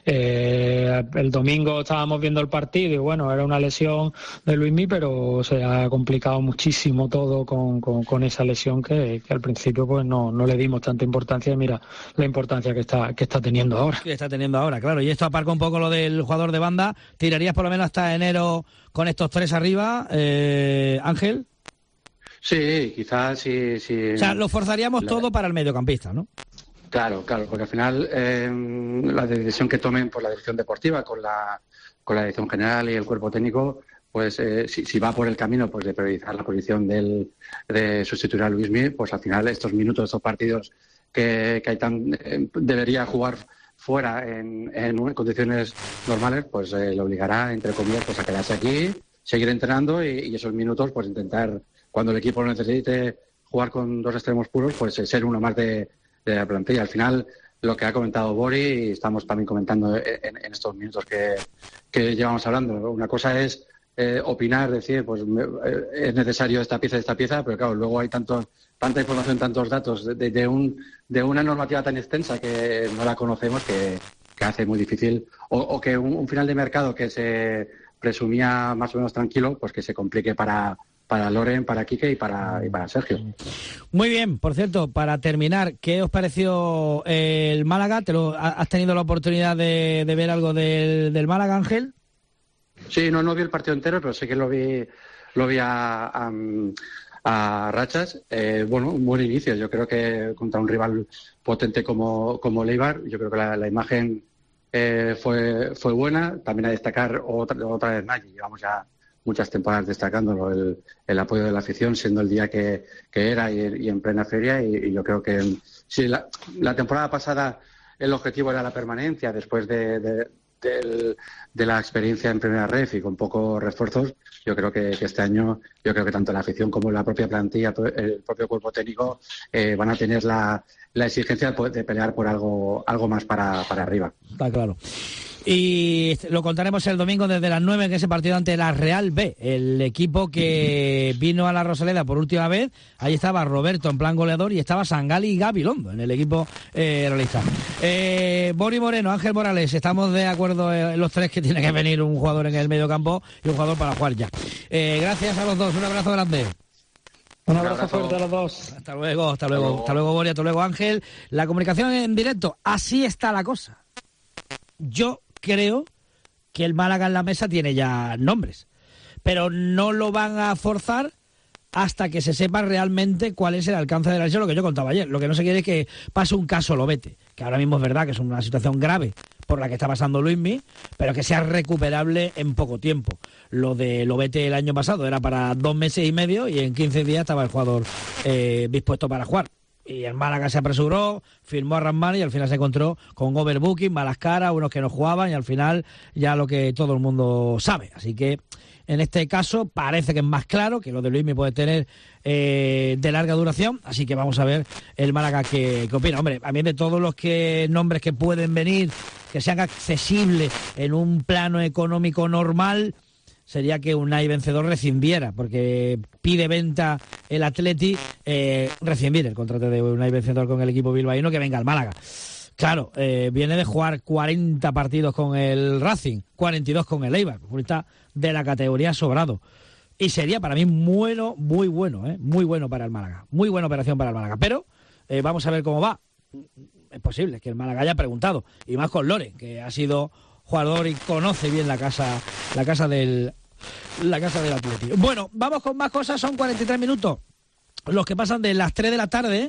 el domingo estábamos viendo el partido y bueno, era una lesión de Luismi, pero se ha complicado muchísimo todo con esa lesión que al principio pues no le dimos tanta importancia y mira la importancia que está teniendo ahora. Que está teniendo ahora, claro. Y esto aparca un poco lo del jugador de banda. ¿Tirarías por lo menos hasta enero con estos tres arriba, Ángel? Sí, quizás sí. O sea, lo forzaríamos todo para el mediocampista, ¿no? Claro, porque al final la decisión que tomen por la dirección deportiva con la dirección general y el cuerpo técnico, pues si va por el camino pues de priorizar la posición de sustituir a Luismi, pues al final estos minutos, estos partidos que debería jugar fuera en condiciones normales, pues le obligará, entre comillas, pues a quedarse aquí, seguir entrenando y esos minutos pues intentar, cuando el equipo lo necesite, jugar con dos extremos puros, pues ser uno más de la plantilla. Al final, lo que ha comentado Bori, y estamos también comentando en estos minutos que llevamos hablando, una cosa es opinar, decir, pues es necesario esta pieza, pero claro, luego hay tanta información, tantos datos de una normativa tan extensa que no la conocemos, que hace muy difícil, o que un final de mercado que se presumía más o menos tranquilo, pues que se complique para Loren, para Quique y para Sergio. Muy bien, por cierto, para terminar, ¿qué os pareció el Málaga? ¿Has tenido la oportunidad de ver algo del Málaga, Ángel? Sí, no vi el partido entero, pero sé que lo vi a rachas. Bueno, un buen inicio. Yo creo que contra un rival potente como Leibar, yo creo que la imagen fue buena. También a destacar otra vez Nagy. Llevamos ya muchas temporadas destacándolo, el apoyo de la afición, siendo el día que era y en plena feria. Y yo creo que sí, la temporada pasada el objetivo era la permanencia después de la experiencia en Primera Ref y con pocos refuerzos. Yo creo que este año, yo creo que tanto la afición como la propia plantilla, el propio cuerpo técnico van a tener la exigencia de pelear por algo más para arriba. Está claro. Y lo contaremos el domingo desde las 9 en ese partido ante la Real B, el equipo que vino a la Rosaleda por última vez. Ahí estaba Roberto en plan goleador y estaba Sangali y Gabilondo en el equipo realista. Bori Moreno, Ángel Morales, estamos de acuerdo en los tres que tiene que venir un jugador en el medio campo y un jugador para jugar ya. Gracias a los dos, un abrazo grande. Un abrazo fuerte a los dos. Hasta luego Bori, hasta luego Ángel. La comunicación en directo, así está la cosa. Yo creo que el Málaga en la mesa tiene ya nombres, pero no lo van a forzar hasta que se sepa realmente cuál es el alcance de la lesión, lo que yo contaba ayer. Lo que no se quiere es que pase un caso Lobete, que ahora mismo es verdad que es una situación grave por la que está pasando Luismi, pero que sea recuperable en poco tiempo. Lo de Lobete el año pasado era para 2 meses y medio y en 15 días estaba el jugador dispuesto para jugar. Y el Málaga se apresuró, firmó a Ramani y al final se encontró con overbooking, malas caras, unos que no jugaban y al final ya lo que todo el mundo sabe. Así que en este caso parece que es más claro que lo de Luismi puede tener de larga duración. Así que vamos a ver el Málaga qué opina. Hombre, a mí de todos los nombres que pueden venir, que sean accesibles en un plano económico normal, sería que Unai Vencedor rescindiera, porque pide venta el Atleti, rescindir el contrato de Unai Vencedor con el equipo bilbaíno, que venga al Málaga. Claro, viene de jugar 40 partidos con el Racing, 42 con el Eibar, futbolista de la categoría sobrado. Y sería para mí muy bueno para el Málaga, muy buena operación para el Málaga. Pero vamos a ver cómo va. Es posible que el Málaga haya preguntado, y más con Loren, que ha sido jugador y conoce bien la casa del Atleti. Bueno, vamos con más cosas, son 43 minutos los que pasan de las 3 de la tarde.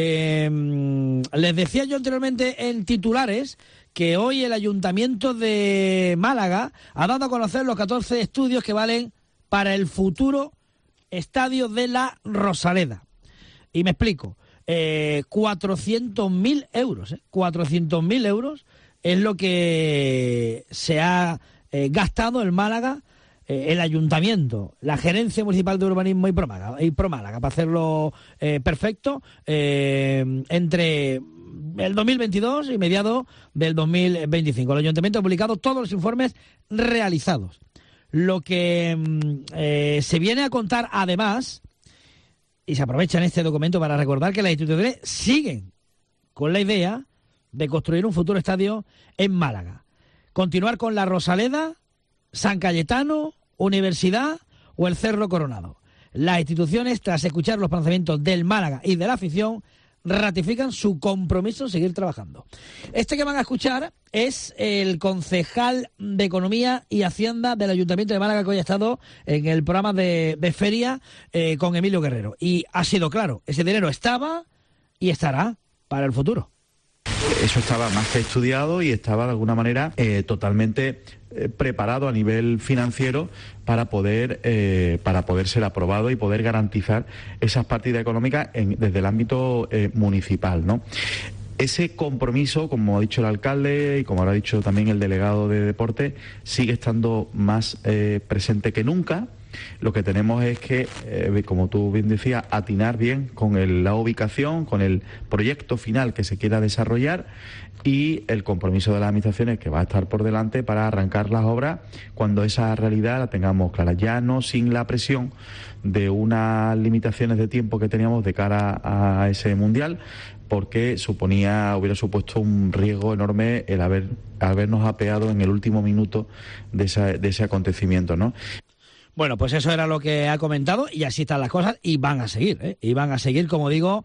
Les decía yo anteriormente en titulares que hoy el Ayuntamiento de Málaga ha dado a conocer los 14 estudios que valen para el futuro estadio de la Rosaleda. Y me explico, 400.000 euros, 400.000 euros es lo que se ha gastado en Málaga, el Ayuntamiento, la Gerencia Municipal de Urbanismo y Promálaga, para hacerlo perfecto, entre el 2022 y mediados del 2025. El Ayuntamiento ha publicado todos los informes realizados. Lo que se viene a contar además, y se aprovecha en este documento para recordar que las instituciones siguen con la idea de construir un futuro estadio en Málaga. Continuar con la Rosaleda, San Cayetano, Universidad o el Cerro Coronado. Las instituciones, tras escuchar los planteamientos del Málaga y de la afición, ratifican su compromiso en seguir trabajando. Este que van a escuchar es el concejal de Economía y Hacienda del Ayuntamiento de Málaga, que hoy ha estado en el programa de feria con Emilio Guerrero. Y ha sido claro, ese dinero estaba y estará para el futuro. Eso estaba más que estudiado y estaba de alguna manera totalmente preparado a nivel financiero para poder ser aprobado y poder garantizar esas partidas económicas desde el ámbito municipal, ¿no? Ese compromiso, como ha dicho el alcalde y como habrá dicho también el delegado de Deporte, sigue estando más presente que nunca. Lo que tenemos es que, como tú bien decías, atinar bien con la ubicación, con el proyecto final que se quiera desarrollar y el compromiso de las administraciones que va a estar por delante para arrancar las obras cuando esa realidad la tengamos clara, ya no sin la presión de unas limitaciones de tiempo que teníamos de cara a ese mundial, porque hubiera supuesto un riesgo enorme el habernos apeado en el último minuto de ese acontecimiento, ¿no? Bueno, pues eso era lo que ha comentado y así están las cosas y van a seguir, ¿eh? Y van a seguir, como digo,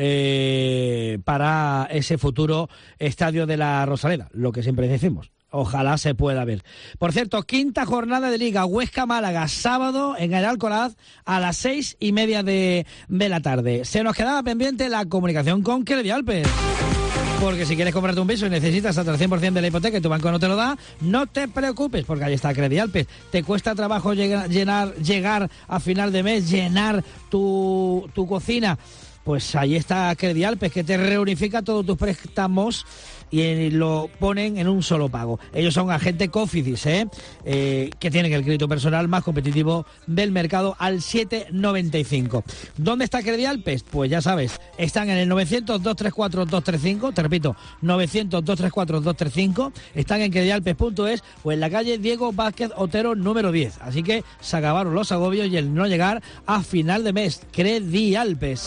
para ese futuro estadio de la Rosaleda, lo que siempre decimos. Ojalá se pueda ver. Por cierto, 5ª jornada de Liga, Huesca-Málaga, sábado en el Alcoraz a las 6:30 de la tarde. Se nos quedaba pendiente la comunicación con Credialpes. Porque si quieres comprarte un piso y necesitas hasta el 100% de la hipoteca y tu banco no te lo da, no te preocupes, porque ahí está Credialpes. ¿Te cuesta trabajo llegar a final de mes, llenar tu cocina? Pues ahí está Credialpes, que te reunifica todos tus préstamos y lo ponen en un solo pago. Ellos son agente Cofidis, que tienen el crédito personal más competitivo del mercado al 7,95. ¿Dónde está Credialpes? Pues ya sabes, están en el 900-234-235, te repito, 900-234-235, están en credialpes.es o en la calle Diego Vázquez Otero número 10. Así que se acabaron los agobios y el no llegar a final de mes. Credialpes.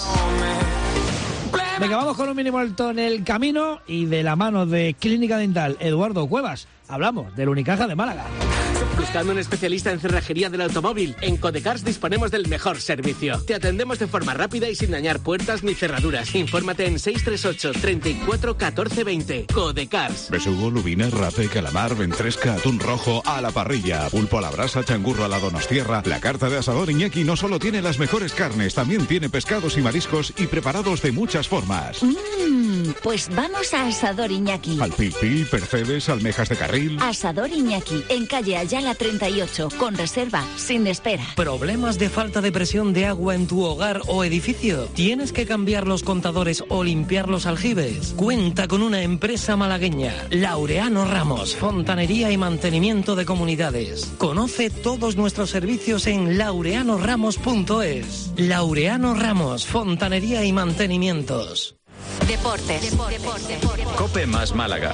Venga, vamos con un mínimo alto en el camino y de la mano de Clínica Dental Eduardo Cuevas hablamos del Unicaja de Málaga. Buscando un especialista en cerrajería del automóvil, en Codecars disponemos del mejor servicio. Te atendemos de forma rápida y sin dañar puertas ni cerraduras. Infórmate en 638 34 14 20. Codecars. Besugo, lubina, rape, calamar, ventresca, atún rojo a la parrilla, pulpo a la brasa, changurro a la donostierra. La carta de Asador Iñaki no solo tiene las mejores carnes, también tiene pescados y mariscos y preparados de muchas formas. Pues vamos a Asador Iñaki. Al pil pil, percebes, almejas de carril. Asador Iñaki, en calle Ayala 38, con reserva, sin espera. ¿Problemas de falta de presión de agua en tu hogar o edificio? ¿Tienes que cambiar los contadores o limpiar los aljibes? Cuenta con una empresa malagueña, Laureano Ramos, fontanería y mantenimiento de comunidades. Conoce todos nuestros servicios en laureanoramos.es. Laureano Ramos, fontanería y mantenimientos. Deportes. COPE más Málaga.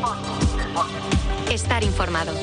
Estar informado.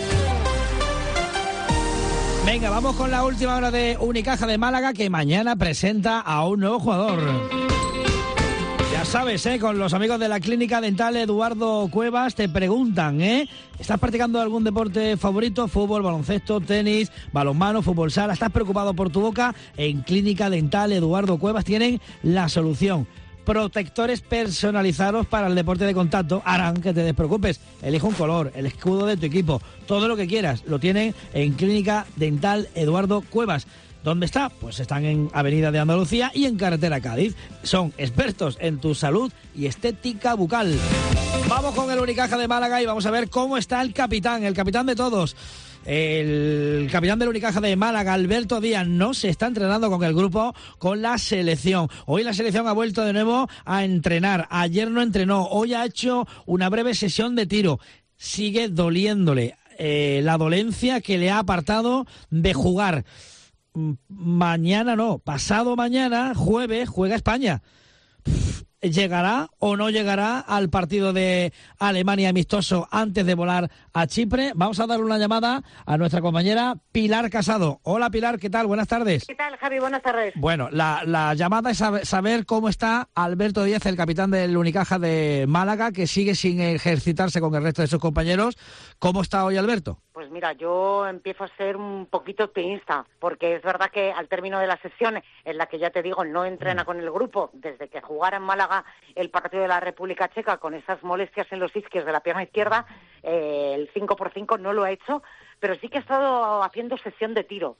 Venga, vamos con la última hora de Unicaja de Málaga, que mañana presenta a un nuevo jugador. Ya sabes, con los amigos de la Clínica Dental Eduardo Cuevas te preguntan, ¿estás practicando algún deporte favorito? Fútbol, baloncesto, tenis, balonmano, fútbol sala. ¿Estás preocupado por tu boca? En Clínica Dental Eduardo Cuevas tienen la solución. Protectores personalizados para el deporte de contacto harán que te despreocupes. Elige un color, el escudo de tu equipo, todo lo que quieras. Lo tienen en Clínica Dental Eduardo Cuevas. ¿Dónde está? Pues están en Avenida de Andalucía y en Carretera Cádiz. Son expertos en tu salud y estética bucal. Vamos con el Unicaja de Málaga y vamos a ver cómo está el capitán de todos. El capitán del Unicaja de Málaga, Alberto Díaz, no se está entrenando con el grupo, con la selección. Hoy la selección ha vuelto de nuevo a entrenar. Ayer no entrenó, hoy ha hecho una breve sesión de tiro. Sigue doliéndole la dolencia que le ha apartado de jugar. Mañana no, pasado mañana, jueves, juega España. ¿Llegará o no llegará al partido de Alemania amistoso antes de volar a Chipre? Vamos a dar una llamada a nuestra compañera Pilar Casado. Hola Pilar, ¿qué tal? Buenas tardes. ¿Qué tal, Javi? Buenas tardes. Bueno, la llamada es saber cómo está Alberto Díaz, el capitán del Unicaja de Málaga, que sigue sin ejercitarse con el resto de sus compañeros. ¿Cómo está hoy Alberto? Pues mira, yo empiezo a ser un poquito optimista, porque es verdad que al término de la sesión, en la que ya te digo, no entrena con el grupo, desde que jugara en Málaga el partido de la República Checa con esas molestias en los isquios de la pierna izquierda, el 5x5 no lo ha hecho, pero sí que ha estado haciendo sesión de tiro.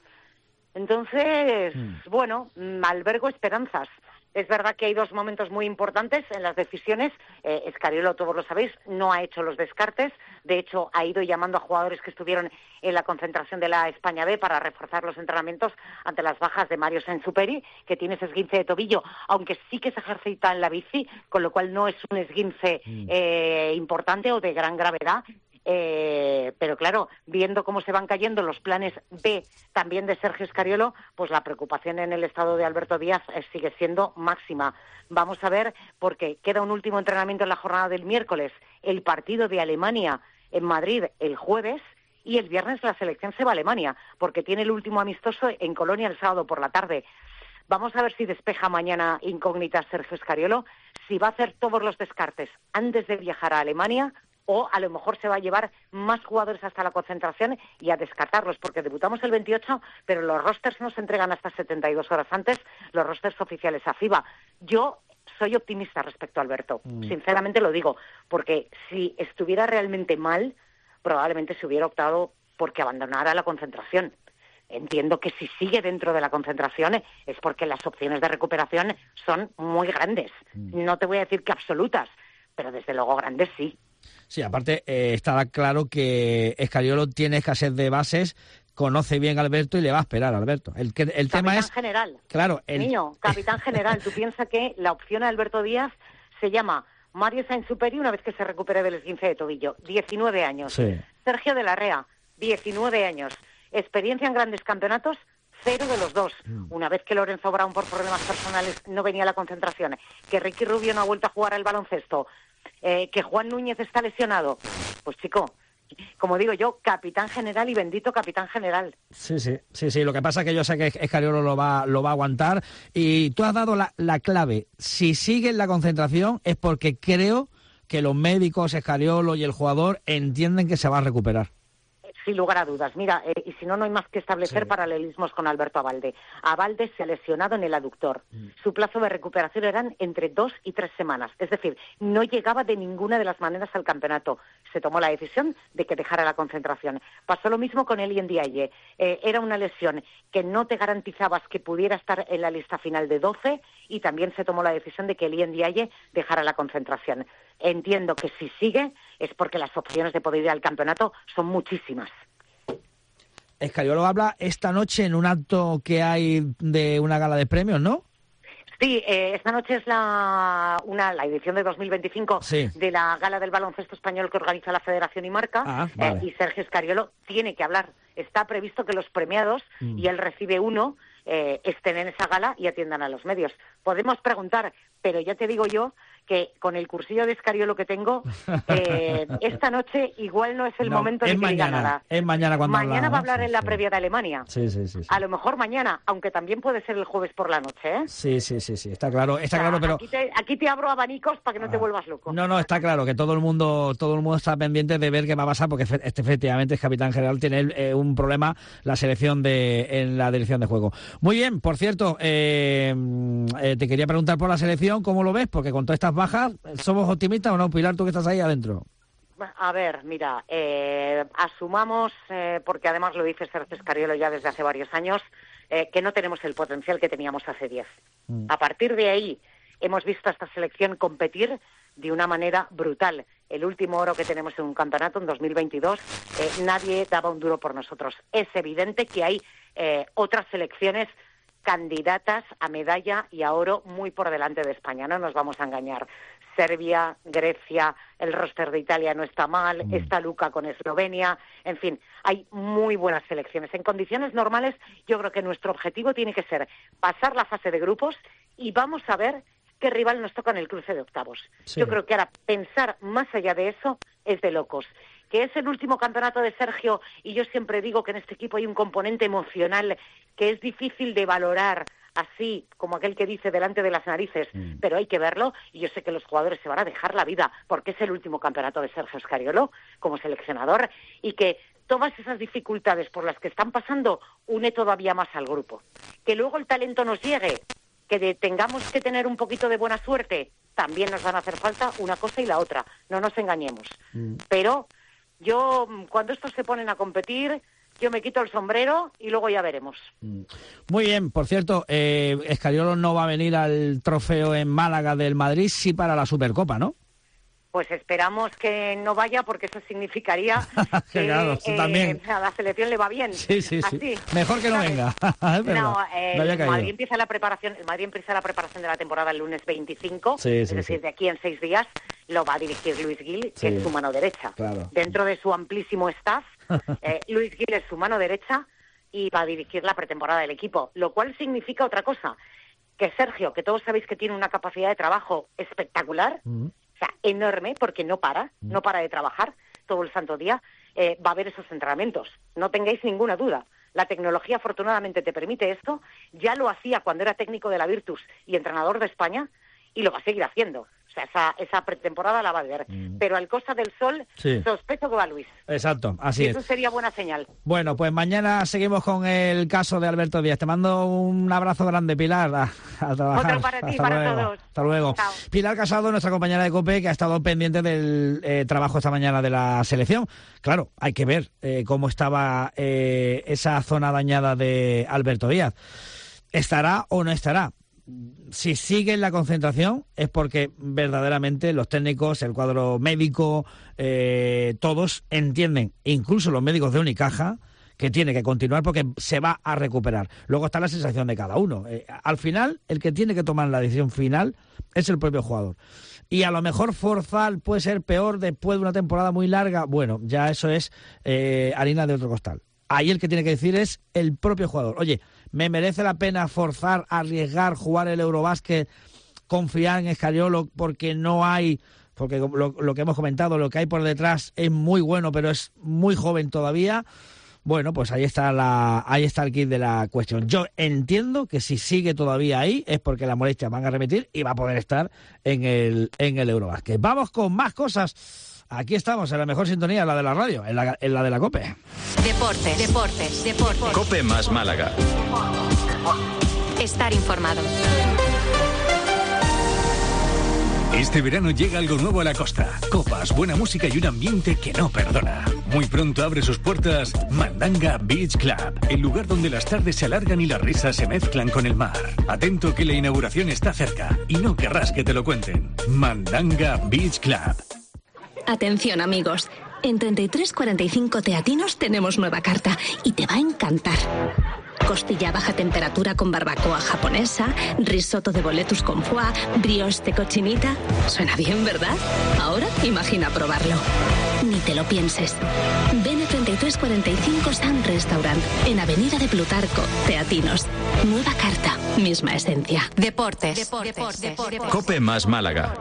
Entonces, bueno, albergo esperanzas. Es verdad que hay dos momentos muy importantes en las decisiones. Scariolo, todos lo sabéis, no ha hecho los descartes. De hecho, ha ido llamando a jugadores que estuvieron en la concentración de la España B para reforzar los entrenamientos ante las bajas de Mario Sainz-Superi, que tiene ese esguince de tobillo, aunque sí que se ejercita en la bici, con lo cual no es un esguince importante o de gran gravedad. Pero claro, viendo cómo se van cayendo los planes B también de Sergio Scariolo, pues la preocupación en el estado de Alberto Díaz sigue siendo máxima. Vamos a ver, porque queda un último entrenamiento en la jornada del miércoles, el partido de Alemania en Madrid el jueves, y el viernes la selección se va a Alemania, porque tiene el último amistoso en Colonia el sábado por la tarde. Vamos a ver si despeja mañana incógnita Sergio Scariolo, si va a hacer todos los descartes antes de viajar a Alemania, o a lo mejor se va a llevar más jugadores hasta la concentración y a descartarlos, porque debutamos el 28, pero los rosters no se entregan hasta 72 horas antes, los rosters oficiales a FIBA. Yo soy optimista respecto a Alberto, sinceramente lo digo, porque si estuviera realmente mal, probablemente se hubiera optado porque abandonara la concentración. Entiendo que si sigue dentro de la concentración es porque las opciones de recuperación son muy grandes. No te voy a decir que absolutas, pero desde luego grandes sí. Sí, aparte está claro que Scariolo tiene escasez de bases, conoce bien a Alberto y le va a esperar a Alberto. El tema es... Capitán general. Claro. Capitán general. Tú piensas que la opción a Alberto Díaz se llama Mario Sainz-Superi una vez que se recupere del esguince de tobillo. 19 años. Sí. Sergio de la Rea, 19 años. Experiencia en grandes campeonatos, 0 de los 2. Una vez que Lorenzo Brown por problemas personales no venía a la concentración, que Ricky Rubio no ha vuelto a jugar al baloncesto, que Juan Núñez está lesionado, pues chico, como digo yo, capitán general y bendito capitán general. Sí. Lo que pasa es que yo sé que Scariolo lo va a aguantar, y tú has dado la clave. Si sigue en la concentración es porque creo que los médicos, Scariolo y el jugador entienden que se va a recuperar. Sin lugar a dudas. Mira, y si no, no hay más que establecer paralelismos con Alberto Abalde. Abalde se ha lesionado en el aductor. Su plazo de recuperación eran entre 2 y 3 semanas. Es decir, no llegaba de ninguna de las maneras al campeonato. Se tomó la decisión de que dejara la concentración. Pasó lo mismo con Eli Ndiaye. Era una lesión que no te garantizabas que pudiera estar en la lista final de 12, y también se tomó la decisión de que Eli Ndiaye dejara la concentración. Entiendo que si sigue es porque las opciones de poder ir al campeonato son muchísimas. Scariolo habla esta noche en un acto que hay de una gala de premios, ¿no? Sí, esta noche es la edición de 2025 de la Gala del Baloncesto Español que organiza la Federación y Marca, y Sergio Scariolo tiene que hablar. Está previsto que los premiados, y él recibe uno, estén en esa gala y atiendan a los medios. Podemos preguntar, pero ya te digo yo que con el cursillo de Scariolo que tengo, esta noche igual no es el momento de que diga nada. Es mañana cuando Mañana va a hablar en la previa de Alemania. Sí. A lo mejor mañana, aunque también puede ser el jueves por la noche, ¿eh? Sí, está claro, pero... Aquí te abro abanicos para que no te vuelvas loco. No, está claro que todo el mundo está pendiente de ver qué va a pasar, porque efectivamente es capitán general, tiene un problema la selección en la dirección de juego. Muy bien, por cierto, te quería preguntar por la selección, ¿cómo lo ves? Porque con todas estas bajas, ¿somos optimistas o no? Pilar, tú que estás ahí adentro. A ver, mira, asumamos, porque además lo dice Sergio Scariolo ya desde hace varios años, que no tenemos el potencial que teníamos hace 10. A partir de ahí hemos visto a esta selección competir de una manera brutal. El último oro que tenemos en un campeonato, en 2022, nadie daba un duro por nosotros. Es evidente que hay otras selecciones candidatas a medalla y a oro muy por delante de España, no nos vamos a engañar. Serbia, Grecia, el roster de Italia no está mal, está Luka con Eslovenia, en fin, hay muy buenas selecciones. En condiciones normales, yo creo que nuestro objetivo tiene que ser pasar la fase de grupos y vamos a ver qué rival nos toca en el cruce de octavos. Yo creo que ahora pensar más allá de eso es de locos. Que es el último campeonato de Sergio, y yo siempre digo que en este equipo hay un componente emocional que es difícil de valorar así como aquel que dice delante de las narices, pero hay que verlo, y yo sé que los jugadores se van a dejar la vida porque es el último campeonato de Sergio Scariolo como seleccionador, y que todas esas dificultades por las que están pasando une todavía más al grupo. Que luego el talento nos llegue, que tengamos que tener un poquito de buena suerte, también nos van a hacer falta una cosa y la otra, no nos engañemos. Pero yo, cuando estos se ponen a competir, yo me quito el sombrero y luego ya veremos. Muy bien, por cierto, Scariolo no va a venir al trofeo en Málaga del Madrid, sí para la Supercopa, ¿no? Pues esperamos que no vaya, porque eso significaría que claro, también. A la selección le va bien. Sí. Así, mejor que no venga. El Madrid empieza la preparación de la temporada el lunes 25, es decir, de aquí en 6 días lo va a dirigir Luis Gil, que es su mano derecha. Claro. Dentro de su amplísimo staff, Luis Gil es su mano derecha y va a dirigir la pretemporada del equipo, lo cual significa otra cosa, que Sergio, que todos sabéis que tiene una capacidad de trabajo espectacular, o sea, enorme, porque no para de trabajar todo el santo día, va a haber esos entrenamientos. No tengáis ninguna duda. La tecnología afortunadamente te permite esto. Ya lo hacía cuando era técnico de la Virtus y entrenador de España, y lo va a seguir haciendo. O sea, esa pretemporada la va a ver. Pero al Costa del Sol, sospecho que va Luis. Exacto, así es. Eso sería buena señal. Bueno, pues mañana seguimos con el caso de Alberto Díaz. Te mando un abrazo grande, Pilar, a trabajar. Otro para ti, para todos. Hasta luego. Chao. Pilar Casado, nuestra compañera de COPE, que ha estado pendiente del trabajo esta mañana de la selección. Claro, hay que ver cómo estaba esa zona dañada de Alberto Díaz. ¿Estará o no estará? Si sigue en la concentración es porque verdaderamente los técnicos, el cuadro médico, todos entienden, incluso los médicos de Unicaja, que tiene que continuar porque se va a recuperar. Luego está la sensación de cada uno. Al final, el que tiene que tomar la decisión final es el propio jugador. Y a lo mejor forzar puede ser peor después de una temporada muy larga. Bueno, ya eso es harina de otro costal. Ahí el que tiene que decir es el propio jugador. Oye, ¿me merece la pena forzar, arriesgar, jugar el Eurobásquet, confiar en Scariolo porque no hay, porque lo que hemos comentado, lo que hay por detrás es muy bueno, pero es muy joven todavía? Bueno, pues ahí está el kit de la cuestión. Yo entiendo que si sigue todavía ahí es porque las molestias van a remitir y va a poder estar en el Eurobásquet. Vamos con más cosas. Aquí estamos, en la mejor sintonía, la de la radio, en la de la COPE. Deportes. COPE más Málaga. Estar informado. Este verano llega algo nuevo a la costa. Copas, buena música y un ambiente que no perdona. Muy pronto abre sus puertas Mandanga Beach Club, el lugar donde las tardes se alargan y las risas se mezclan con el mar. Atento que la inauguración está cerca y no querrás que te lo cuenten. Mandanga Beach Club. Atención, amigos. En 3345 Teatinos tenemos nueva carta y te va a encantar. Costilla a baja temperatura con barbacoa japonesa, risotto de boletus con foie, brioche de cochinita. Suena bien, ¿verdad? Ahora imagina probarlo. Ni te lo pienses. Ven a 3345 Sun Restaurant, en Avenida de Plutarco, Teatinos. Nueva carta, misma esencia. Deportes. COPE más Málaga.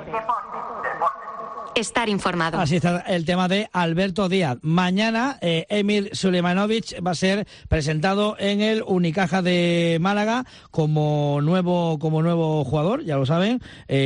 Estar informado. Así está el tema de Alberto Díaz. Mañana Emir Sulejmanovic va a ser presentado en el Unicaja de Málaga como nuevo jugador, ya lo saben.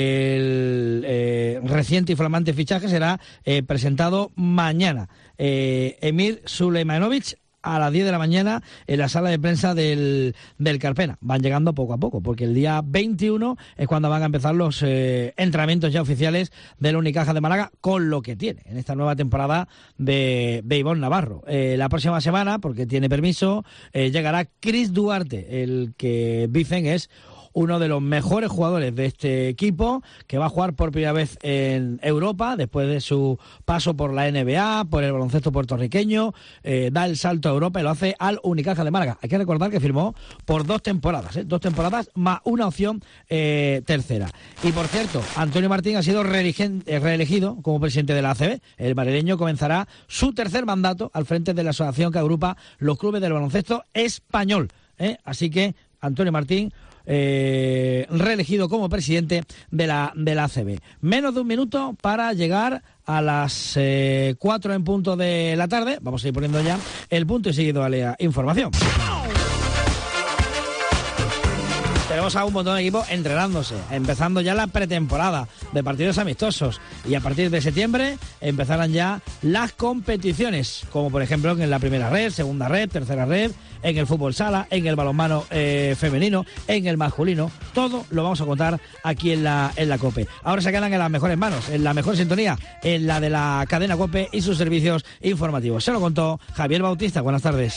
El reciente y flamante fichaje será presentado mañana. Emir Sulejmanovic a las 10 de la mañana en la sala de prensa del Carpena. Van llegando poco a poco, porque el día 21 es cuando van a empezar los entrenamientos ya oficiales del Unicaja de Málaga, con lo que tiene en esta nueva temporada de Ivonne Navarro. La próxima semana, porque tiene permiso, llegará Chris Duarte, el que dicen es uno de los mejores jugadores de este equipo, que va a jugar por primera vez en Europa, después de su paso por la NBA, por el baloncesto puertorriqueño, da el salto a Europa y lo hace al Unicaja de Málaga. Hay que recordar que firmó por 2 temporadas, 2 temporadas más una opción tercera. Y por cierto, Antonio Martín ha sido reelegido como presidente de la ACB. El madrileño comenzará su tercer mandato al frente de la asociación que agrupa los clubes del baloncesto español. Así que Antonio Martín reelegido como presidente de la ACB. Menos de un minuto para llegar a las 4 en punto de la tarde. Vamos a ir poniendo ya el punto y seguido a la información. tenemos a un montón de equipos entrenándose, empezando ya la pretemporada de partidos amistosos, y a partir de septiembre empezarán ya las competiciones, como por ejemplo en la primera red, segunda red, tercera red, en el fútbol sala, en el balonmano femenino, en el masculino. Todo lo vamos a contar aquí en la COPE. Ahora se quedan en las mejores manos, en la mejor sintonía, en la de la cadena COPE y sus servicios informativos. Se lo contó Javier Bautista. Buenas tardes.